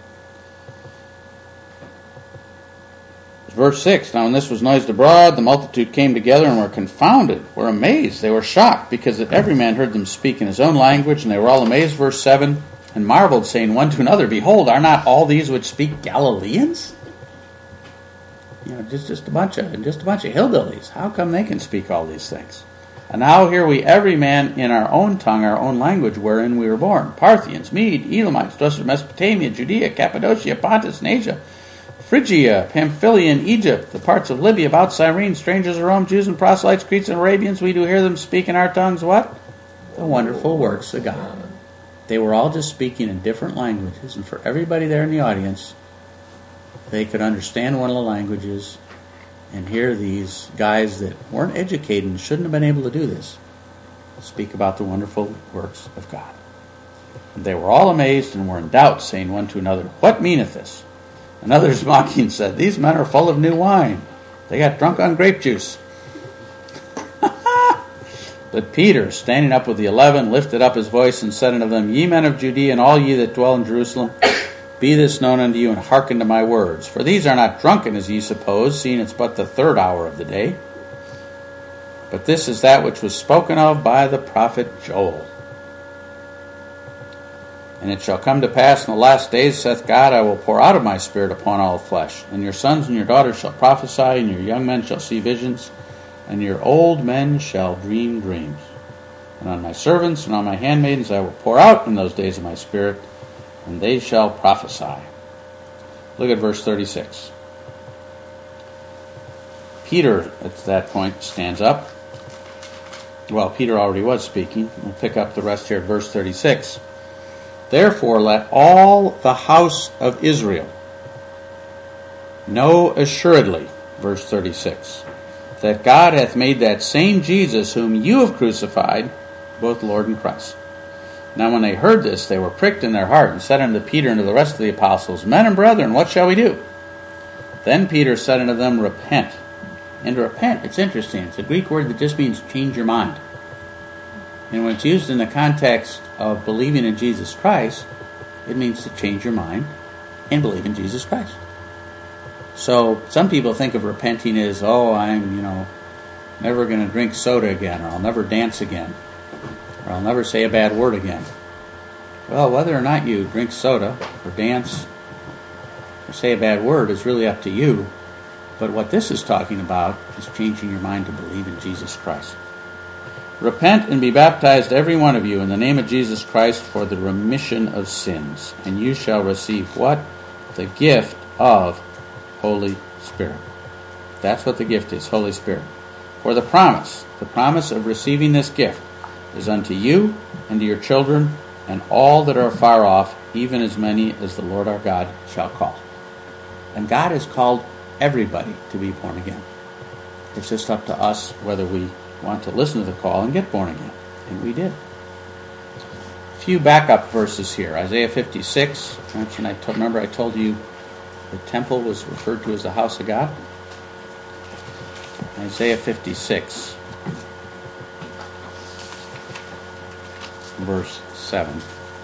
Verse six, now when this was noised abroad, the multitude came together and were confounded, were amazed. They were shocked, because that every man heard them speak in his own language, and they were all amazed. Verse seven, and marveled, saying one to another, Behold, are not all these which speak Galileans? You know, just, just a bunch of just a bunch of hillbillies. How come they can speak all these things? And now hear we every man in our own tongue, our own language, wherein we were born. Parthians, Mede, Elamites, dwellers of Mesopotamia, Judea, Cappadocia, Pontus, and Asia, Phrygia, Pamphylia, and Egypt, the parts of Libya about Cyrene, strangers of Rome, Jews and proselytes, Cretes and Arabians, we do hear them speak in our tongues, what? The wonderful works of God. They were all just speaking in different languages, and for everybody there in the audience, they could understand one of the languages and hear these guys that weren't educated and shouldn't have been able to do this speak about the wonderful works of God. And they were all amazed and were in doubt, saying one to another, What meaneth this? And others mocking said, These men are full of new wine. They got drunk on grape juice. But Peter, standing up with the eleven, lifted up his voice and said unto them, Ye men of Judea, and all ye that dwell in Jerusalem, be this known unto you, and hearken to my words. For these are not drunken, as ye suppose, seeing it's but the third hour of the day. But this is that which was spoken of by the prophet Joel. And it shall come to pass in the last days, saith God, I will pour out of my Spirit upon all flesh. And your sons and your daughters shall prophesy, and your young men shall see visions, and your old men shall dream dreams. And on my servants and on my handmaidens I will pour out in those days of my Spirit, and they shall prophesy. Look at verse thirty-six. Peter, at that point, stands up. Well, Peter already was speaking. We'll pick up the rest here at verse thirty-six. Therefore, let all the house of Israel know assuredly, verse thirty-six, that God hath made that same Jesus whom you have crucified, both Lord and Christ. Now when they heard this, they were pricked in their heart, and said unto Peter and to the rest of the apostles, Men and brethren, what shall we do? Then Peter said unto them, Repent. And to repent, it's interesting. It's a Greek word that just means change your mind. And when it's used in the context of believing in Jesus Christ, it means to change your mind and believe in Jesus Christ. So some people think of repenting as, oh, I'm, you know, never going to drink soda again, or I'll never dance again, or I'll never say a bad word again. Well, whether or not you drink soda or dance or say a bad word is really up to you. But what this is talking about is changing your mind to believe in Jesus Christ. Repent and be baptized, every one of you, in the name of Jesus Christ for the remission of sins, and you shall receive what? The gift of Holy Spirit. That's what the gift is, Holy Spirit. For the promise, the promise of receiving this gift is unto you and to your children and all that are far off, even as many as the Lord our God shall call. And God has called everybody to be born again. It's just up to us whether we want to listen to the call and get born again. And we did. A few backup verses here. Isaiah fifty-six. Mentioned, I t- remember I told you the temple was referred to as the house of God. Isaiah fifty-six, verse seven.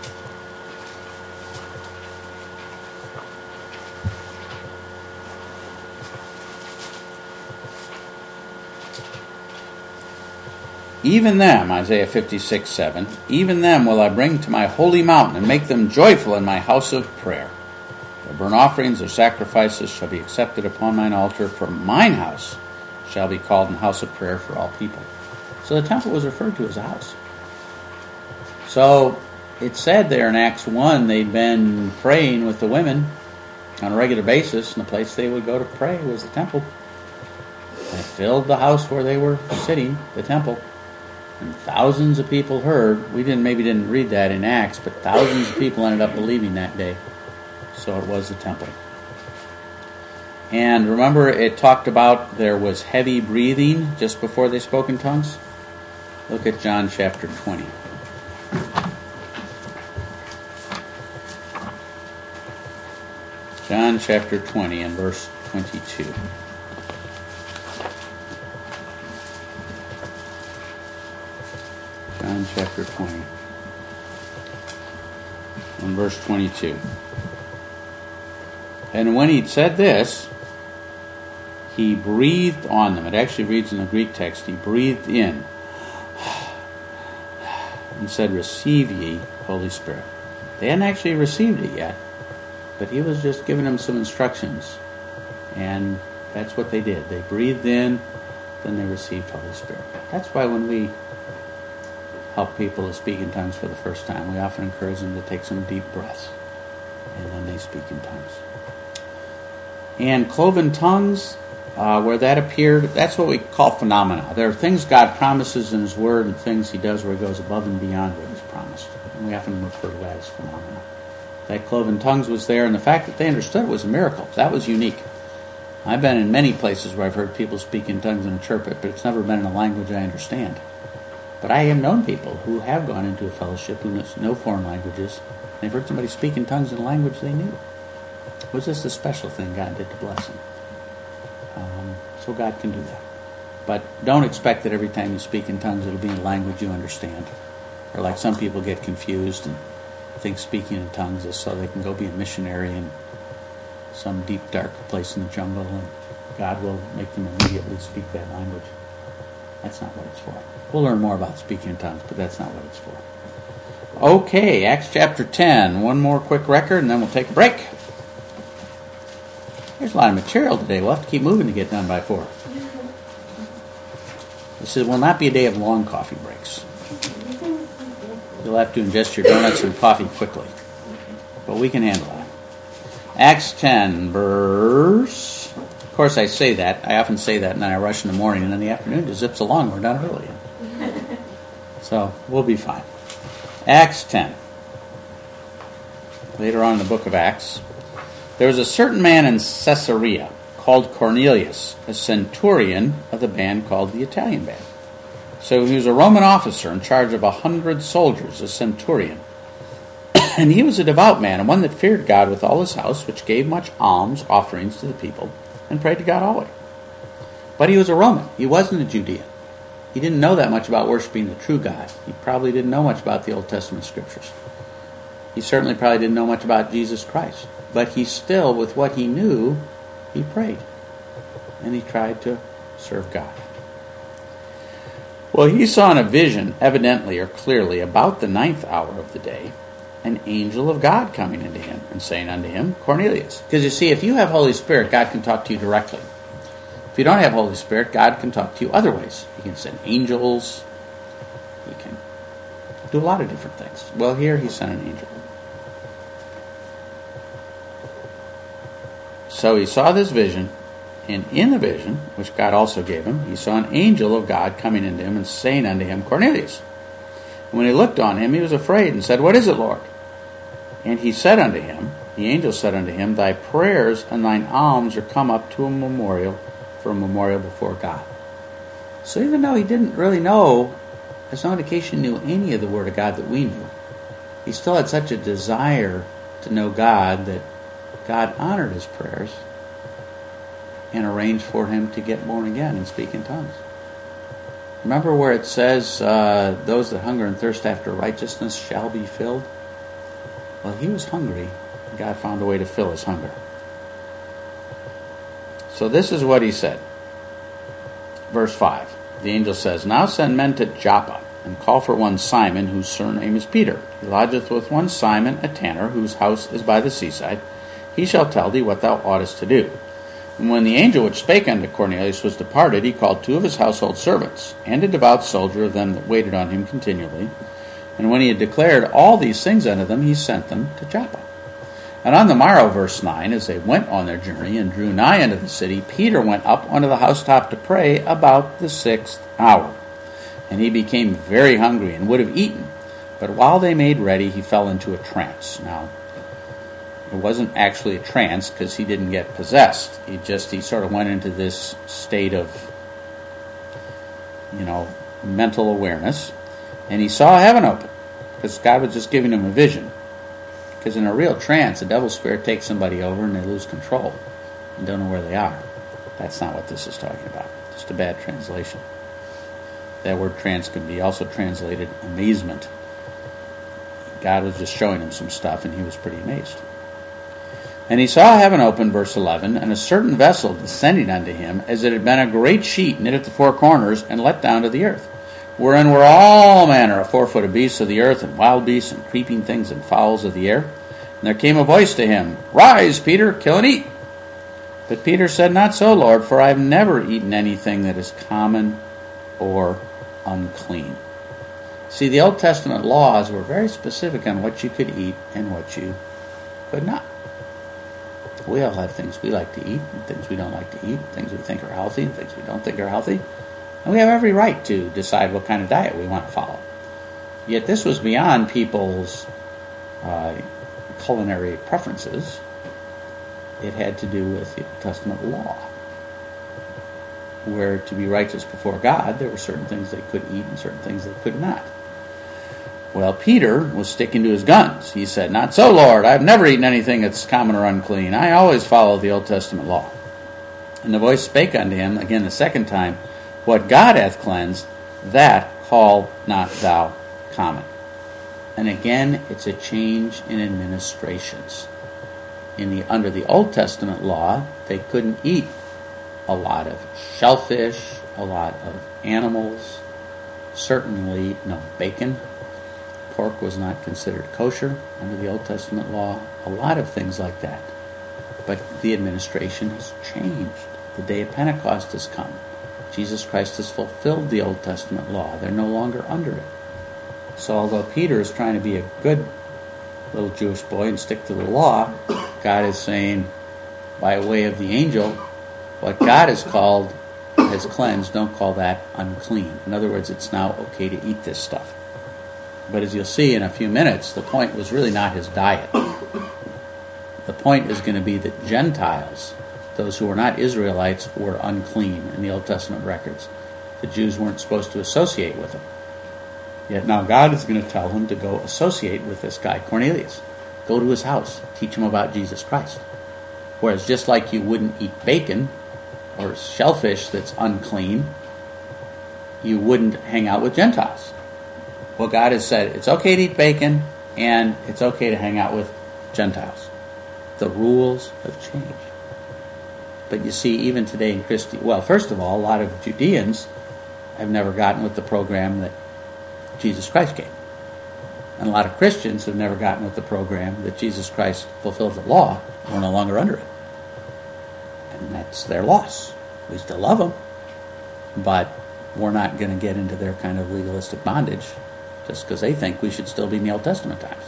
Even them, Isaiah fifty-six, seven, even them will I bring to my holy mountain and make them joyful in my house of prayer. Their burnt offerings, their sacrifices shall be accepted upon mine altar, for mine house shall be called an house of prayer for all people. So the temple was referred to as a house. So it said there in Acts one they'd been praying with the women on a regular basis, and the place they would go to pray was the temple. And it filled the house where they were sitting, the temple. And thousands of people heard. We didn't maybe didn't read that in Acts, but thousands of people ended up believing that day. So it was the temple. And remember, it talked about there was heavy breathing just before they spoke in tongues? Look at John chapter twenty. John chapter twenty and verse twenty-two. John chapter twenty and verse twenty-two. And when he'd said this, he breathed on them. It actually reads in the Greek text, he breathed in and said, Receive ye Holy Spirit. They hadn't actually received it yet, but he was just giving them some instructions. And that's what they did. They breathed in, then they received Holy Spirit. That's why when we help people to speak in tongues for the first time, we often encourage them to take some deep breaths, and then they speak in tongues. And cloven tongues, uh, where that appeared, that's what we call phenomena. There are things God promises in His Word and things He does where He goes above and beyond what He's promised. And we often refer to that as phenomena. That cloven tongues was there, and the fact that they understood it was a miracle. That was unique. I've been in many places where I've heard people speak in tongues and interpret, but it's never been in a language I understand. But I have known people who have gone into a fellowship who know foreign languages, and they've heard somebody speak in tongues in a language they knew. It was just a special thing God did to bless them. Um, so God can do that. But don't expect that every time you speak in tongues it'll be in a language you understand. Or like some people get confused and think speaking in tongues is so they can go be a missionary in some deep, dark place in the jungle, and God will make them immediately speak that language. That's not what it's for. We'll learn more about speaking in tongues, but that's not what it's for. Okay, Acts chapter ten. One more quick record, and then we'll take a break. There's a lot of material today. We'll have to keep moving to get done by four. This is, will not be a day of long coffee breaks. You'll have to ingest your donuts and coffee quickly. But we can handle that. Acts ten, verse... Of course, I say that. I often say that, and then I rush in the morning, and in the afternoon just zips along. We're done early. So, we'll be fine. Acts ten. Later on in the book of Acts. There was a certain man in Caesarea called Cornelius, a centurion of the band called the Italian Band. So he was a Roman officer in charge of a hundred soldiers, a centurion. And he was a devout man, and one that feared God with all his house, which gave much alms offerings to the people, and prayed to God always. But he was a Roman. He wasn't a Judean. He didn't know that much about worshiping the true God. He probably didn't know much about the Old Testament scriptures. He certainly probably didn't know much about Jesus Christ. But he still, with what he knew, he prayed. And he tried to serve God. Well, he saw in a vision, evidently or clearly, about the ninth hour of the day, an angel of God coming into him and saying unto him, Cornelius. Because you see, if you have Holy Spirit, God can talk to you directly. If you don't have Holy Spirit, God can talk to you other ways. He can send angels. He can do a lot of different things. Well, here he sent an angel. So he saw this vision, and in the vision, which God also gave him, he saw an angel of God coming into him and saying unto him, Cornelius. And when he looked on him, he was afraid and said, What is it, Lord? And he said unto him, the angel said unto him, Thy prayers and thine alms are come up to a memorial, for a memorial before God. So even though he didn't really know, there's no indication he knew any of the Word of God that we knew, he still had such a desire to know God that God honored his prayers and arranged for him to get born again and speak in tongues. Remember where it says, uh, those that hunger and thirst after righteousness shall be filled? Well, he was hungry, and God found a way to fill his hunger. So this is what he said. Verse five. The angel says, Now send men to Joppa, and call for one Simon, whose surname is Peter. He lodgeth with one Simon, a tanner, whose house is by the seaside. He shall tell thee what thou oughtest to do. And when the angel which spake unto Cornelius was departed, he called two of his household servants, and a devout soldier of them that waited on him continually. And when he had declared all these things unto them, he sent them to Joppa. And on the morrow, verse nine, as they went on their journey and drew nigh unto the city, Peter went up unto the housetop to pray about the sixth hour. And he became very hungry and would have eaten. But while they made ready, he fell into a trance. Now, it wasn't actually a trance because he didn't get possessed. He just, he sort of went into this state of, you know, mental awareness. And he saw heaven open because God was just giving him a vision. Because in a real trance, the devil spirit takes somebody over and they lose control and don't know where they are. That's not what this is talking about. Just a bad translation. That word trance can be also translated amazement. God was just showing him some stuff and he was pretty amazed. And he saw heaven open, verse eleven, and a certain vessel descending unto him, as it had been a great sheet knit at the four corners, and let down to the earth, wherein were all manner of four-footed beasts of the earth, and wild beasts, and creeping things, and fowls of the air. And there came a voice to him, Rise, Peter, kill and eat. But Peter said, Not so, Lord, for I have never eaten anything that is common or unclean. See, the Old Testament laws were very specific on what you could eat and what you could not. We all have things we like to eat and things we don't like to eat, things we think are healthy and things we don't think are healthy. And we have every right to decide what kind of diet we want to follow. Yet this was beyond people's uh, culinary preferences. It had to do with the Old Testament law, where to be righteous before God, there were certain things they could eat and certain things they could not. Well, Peter was sticking to his guns. He said, Not so, Lord. I've never eaten anything that's common or unclean. I always follow the Old Testament law. And the voice spake unto him again the second time, What God hath cleansed, that call not thou common. And again, it's a change in administrations. In the under the Old Testament law, they couldn't eat a lot of shellfish, a lot of animals, certainly no bacon. Pork was not considered kosher under the Old Testament law. A lot of things like that. But the administration has changed. The day of Pentecost has come. Jesus Christ has fulfilled the Old Testament law. They're no longer under it. So although Peter is trying to be a good little Jewish boy and stick to the law, God is saying, by way of the angel, what God has called, has cleansed, don't call that unclean. In other words, it's now okay to eat this stuff. But as you'll see in a few minutes, the point was really not his diet. The point is going to be that Gentiles, those who were not Israelites, were unclean in the Old Testament records. The Jews weren't supposed to associate with them. Yet now God is going to tell him to go associate with this guy, Cornelius. Go to his house. Teach him about Jesus Christ. Whereas just like you wouldn't eat bacon or shellfish that's unclean, you wouldn't hang out with Gentiles. Well, God has said it's okay to eat bacon and it's okay to hang out with Gentiles. The rules have changed. But you see, even today in Christi, well, first of all, a lot of Judeans have never gotten with the program that Jesus Christ gave. And a lot of Christians have never gotten with the program that Jesus Christ fulfilled the law and we're no longer under it. And that's their loss. We still love them, but we're not going to get into their kind of legalistic bondage just because they think we should still be in the Old Testament times.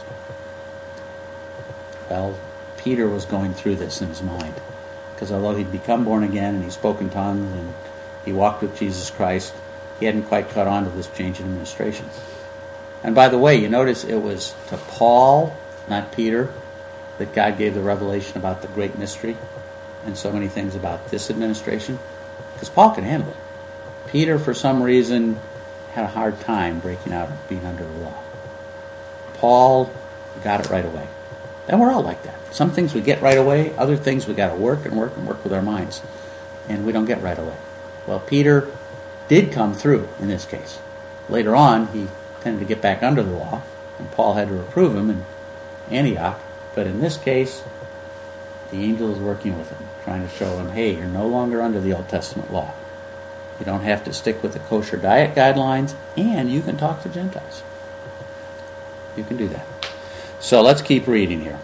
Well, Peter was going through this in his mind, because although he'd become born again and he spoke in tongues and he walked with Jesus Christ, he hadn't quite caught on to this change in administration. And by the way, you notice it was to Paul, not Peter, that God gave the revelation about the great mystery and so many things about this administration, because Paul could handle it. Peter, for some reason, had a hard time breaking out of being under the law. Paul got it right away. And we're all like that. Some things we get right away, other things we got to work and work and work with our minds, and we don't get right away. Well, Peter did come through in this case. Later on, he tended to get back under the law, and Paul had to reprove him in Antioch. But in this case, the angel is working with him, trying to show him, hey, you're no longer under the Old Testament law. You don't have to stick with the kosher diet guidelines, and you can talk to Gentiles. You can do that. So let's keep reading here.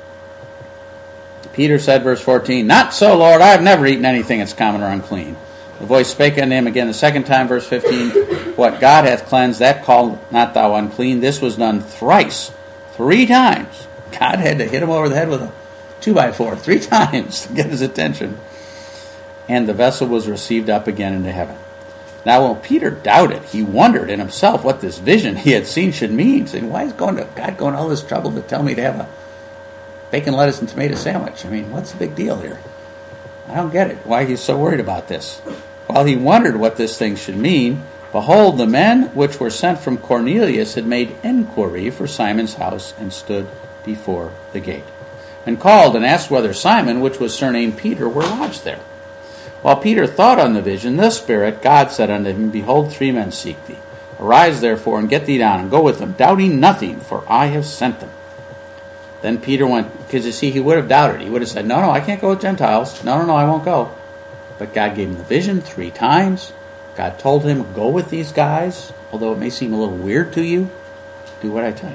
Peter said, verse fourteen, "Not so, Lord, I have never eaten anything that's common or unclean." The voice spake unto him again the second time, verse fifteen, "What God hath cleansed, that call not thou unclean." This was done thrice, three times. God had to hit him over the head with a two by four, three times to get his attention. And the vessel was received up again into heaven. Now when Peter doubted, he wondered in himself what this vision he had seen should mean, saying, why is going to, God going all this trouble to tell me to have a bacon, lettuce, and tomato sandwich? I mean, what's the big deal here? I don't get it, why he's so worried about this. While he wondered what this thing should mean, behold, the men which were sent from Cornelius had made enquiry for Simon's house, and stood before the gate, and called and asked whether Simon, which was surnamed Peter, were lodged there. While Peter thought on the vision, the Spirit, God said unto him, Behold, three men seek thee. Arise therefore, and get thee down, and go with them, doubting nothing, for I have sent them. Then Peter went, because you see, he would have doubted. He would have said, no, no, I can't go with Gentiles. No, no, no, I won't go. But God gave him the vision three times. God told him, go with these guys, although it may seem a little weird to you. Do what I tell you.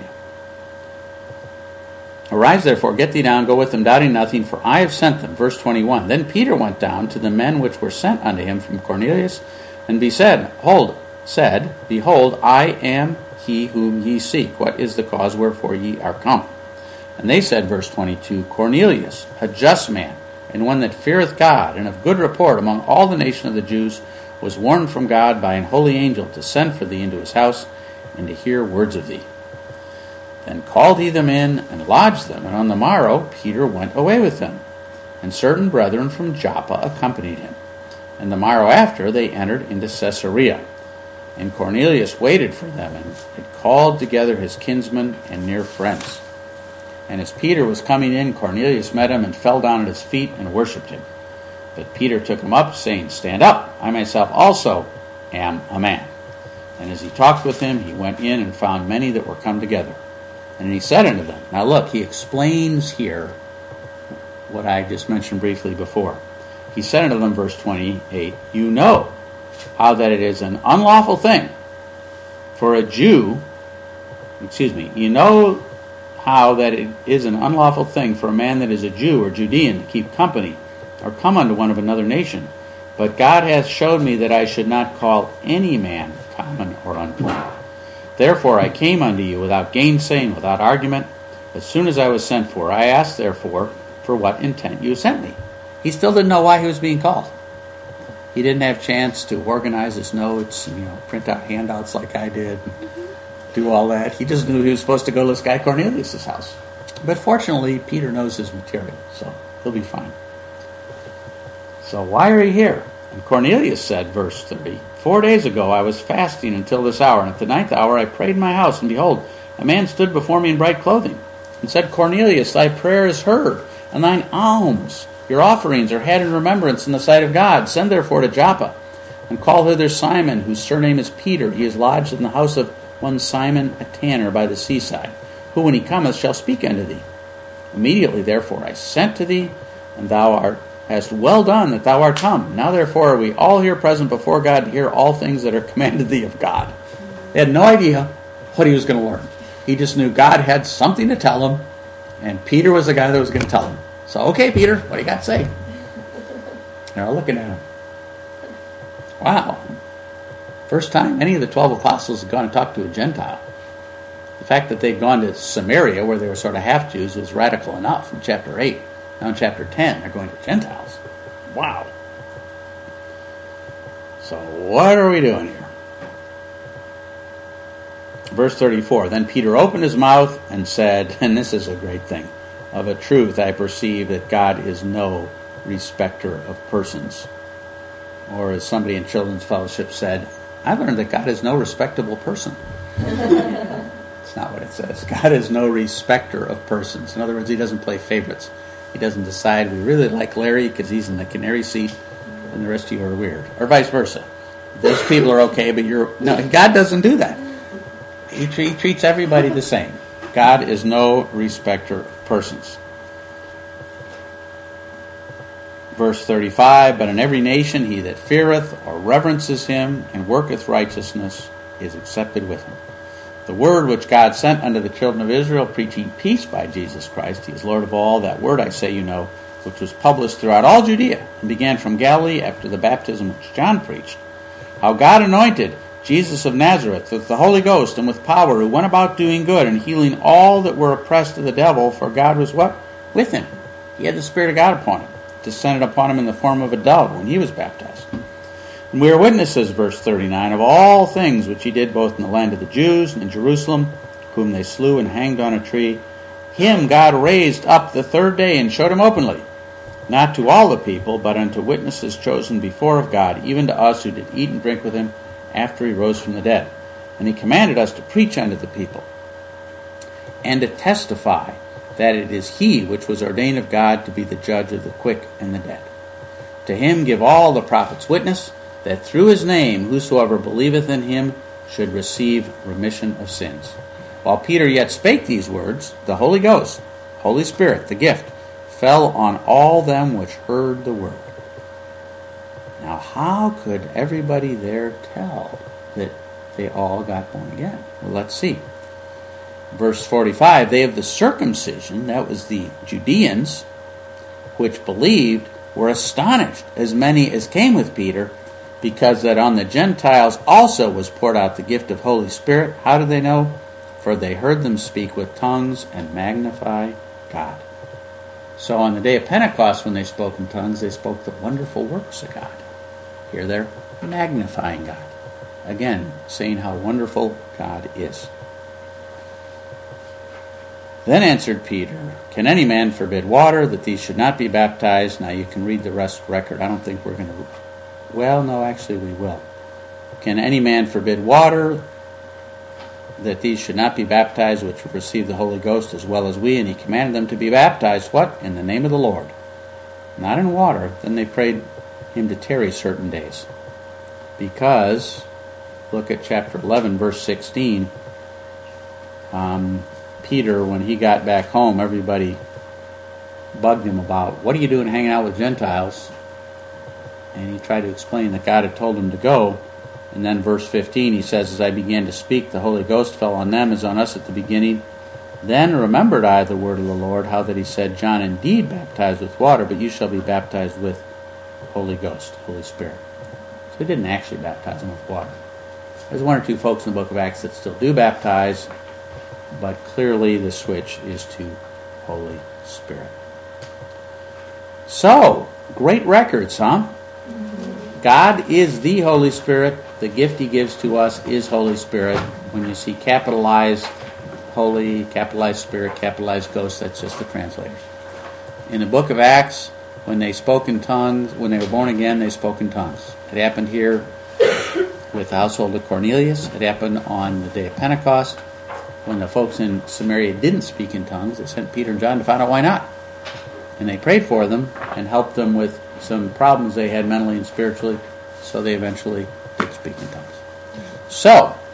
Arise therefore, get thee down, go with them, doubting nothing, for I have sent them. Verse twenty-one. Then Peter went down to the men which were sent unto him from Cornelius, and be said, Hold, said, Behold, I am he whom ye seek. What is the cause wherefore ye are come? And they said, verse twenty-two, Cornelius, a just man, and one that feareth God, and of good report among all the nation of the Jews, was warned from God by an holy angel to send for thee into his house, and to hear words of thee. Then called he them in, and lodged them. And on the morrow Peter went away with them. And certain brethren from Joppa accompanied him. And the morrow after they entered into Caesarea. And Cornelius waited for them, and had called together his kinsmen and near friends. And as Peter was coming in, Cornelius met him, and fell down at his feet, and worshipped him. But Peter took him up, saying, Stand up, I myself also am a man. And as he talked with him, he went in, and found many that were come together. And he said unto them, now look, he explains here what I just mentioned briefly before. He said unto them, verse twenty-eight, You know how that it is an unlawful thing for a Jew, excuse me, you know how that it is an unlawful thing for a man that is a Jew or Judean to keep company or come unto one of another nation. But God hath showed me that I should not call any man common or unclean. Therefore I came unto you without gainsaying, without argument. As soon as I was sent for, I asked therefore for what intent you sent me. He still didn't know why he was being called. He didn't have a chance to organize his notes and, you know, print out handouts like I did, and do all that. He just knew he was supposed to go to this guy Cornelius' house. But fortunately, Peter knows his material, so he'll be fine. So why are you here? And Cornelius said, verse thirty, Four days ago I was fasting until this hour, and at the ninth hour I prayed in my house, and behold, a man stood before me in bright clothing, and said, Cornelius, thy prayer is heard, and thine alms, your offerings, are had in remembrance in the sight of God. Send therefore to Joppa, and call hither Simon, whose surname is Peter. He is lodged in the house of one Simon, a tanner, by the seaside, who when he cometh shall speak unto thee. Immediately therefore I sent to thee, and thou art hast well done that thou art come. Now therefore are we all here present before God to hear all things that are commanded thee of God. They had no idea what he was going to learn. He just knew God had something to tell him, and Peter was the guy that was going to tell him. So, okay, Peter, what do you got to say? They're all looking at him. Wow. First time any of the twelve apostles had gone and talked to a Gentile. The fact that they'd gone to Samaria, where they were sort of half-Jews, was radical enough in chapter eight. Now in chapter ten, they're going to Gentiles. Wow. So what are we doing here? Verse thirty-four, Then Peter opened his mouth and said, and this is a great thing, Of a truth I perceive that God is no respecter of persons. Or as somebody in Children's Fellowship said, I learned that God is no respectable person. It's not what it says. God is no respecter of persons. In other words, he doesn't play favorites. He doesn't decide we really like Larry because he's in the canary seat and the rest of you are weird. Or vice versa. Those people are okay, but you're... No, God doesn't do that. He, he treats everybody the same. God is no respecter of persons. Verse thirty-five, But in every nation he that feareth or reverences him and worketh righteousness is accepted with him. The word which God sent unto the children of Israel, preaching peace by Jesus Christ, he is Lord of all. That word I say you know, which was published throughout all Judea, and began from Galilee after the baptism which John preached, how God anointed Jesus of Nazareth with the Holy Ghost and with power, who went about doing good and healing all that were oppressed of the devil, for God was what? With him. He had the Spirit of God upon him, descended upon him in the form of a dove when he was baptized. And we are witnesses, verse thirty-nine, of all things which he did both in the land of the Jews and in Jerusalem, whom they slew and hanged on a tree. Him God raised up the third day and showed him openly, not to all the people, but unto witnesses chosen before of God, even to us who did eat and drink with him after he rose from the dead. And he commanded us to preach unto the people, and to testify that it is he which was ordained of God to be the judge of the quick and the dead. To him give all the prophets witness, that through his name whosoever believeth in him should receive remission of sins. While Peter yet spake these words, the Holy Ghost, Holy Spirit, the gift, fell on all them which heard the word. Now how could everybody there tell that they all got born again? Well, let's see. Verse forty-five, They of the circumcision, that was the Judeans, which believed, were astonished, as many as came with Peter, because that on the Gentiles also was poured out the gift of Holy Spirit. How did they know? For they heard them speak with tongues and magnify God. So on the day of Pentecost, when they spoke in tongues, they spoke the wonderful works of God. Here they're magnifying God. Again, saying how wonderful God is. Then answered Peter, Can any man forbid water, that these should not be baptized? Now you can read the rest record. I don't think we're going to... Well, no, actually we will. Can any man forbid water, that these should not be baptized, which have received the Holy Ghost as well as we? And he commanded them to be baptized, what? In the name of the Lord. Not in water. Then they prayed him to tarry certain days. Because, look at chapter eleven, verse sixteen. Um, Peter, when he got back home, everybody bugged him about, what are you doing hanging out with Gentiles? And he tried to explain that God had told him to go. And then verse fifteen, he says, As I began to speak, the Holy Ghost fell on them as on us at the beginning. Then remembered I the word of the Lord, how that he said, John indeed baptized with water, but you shall be baptized with Holy Ghost, Holy Spirit. So he didn't actually baptize them with water. There's one or two folks in the book of Acts that still do baptize, but clearly the switch is to Holy Spirit. So, great records, huh? God is the Holy Spirit. The gift he gives to us is Holy Spirit. When you see capitalized Holy, capitalized Spirit, capitalized Ghost, that's just the translators. In the book of Acts, when they spoke in tongues, when they were born again, they spoke in tongues. It happened here with the household of Cornelius. It happened on the day of Pentecost. When the folks in Samaria didn't speak in tongues, they sent Peter and John to find out why not. And they prayed for them and helped them with some problems they had mentally and spiritually, so they eventually did speak in tongues. So,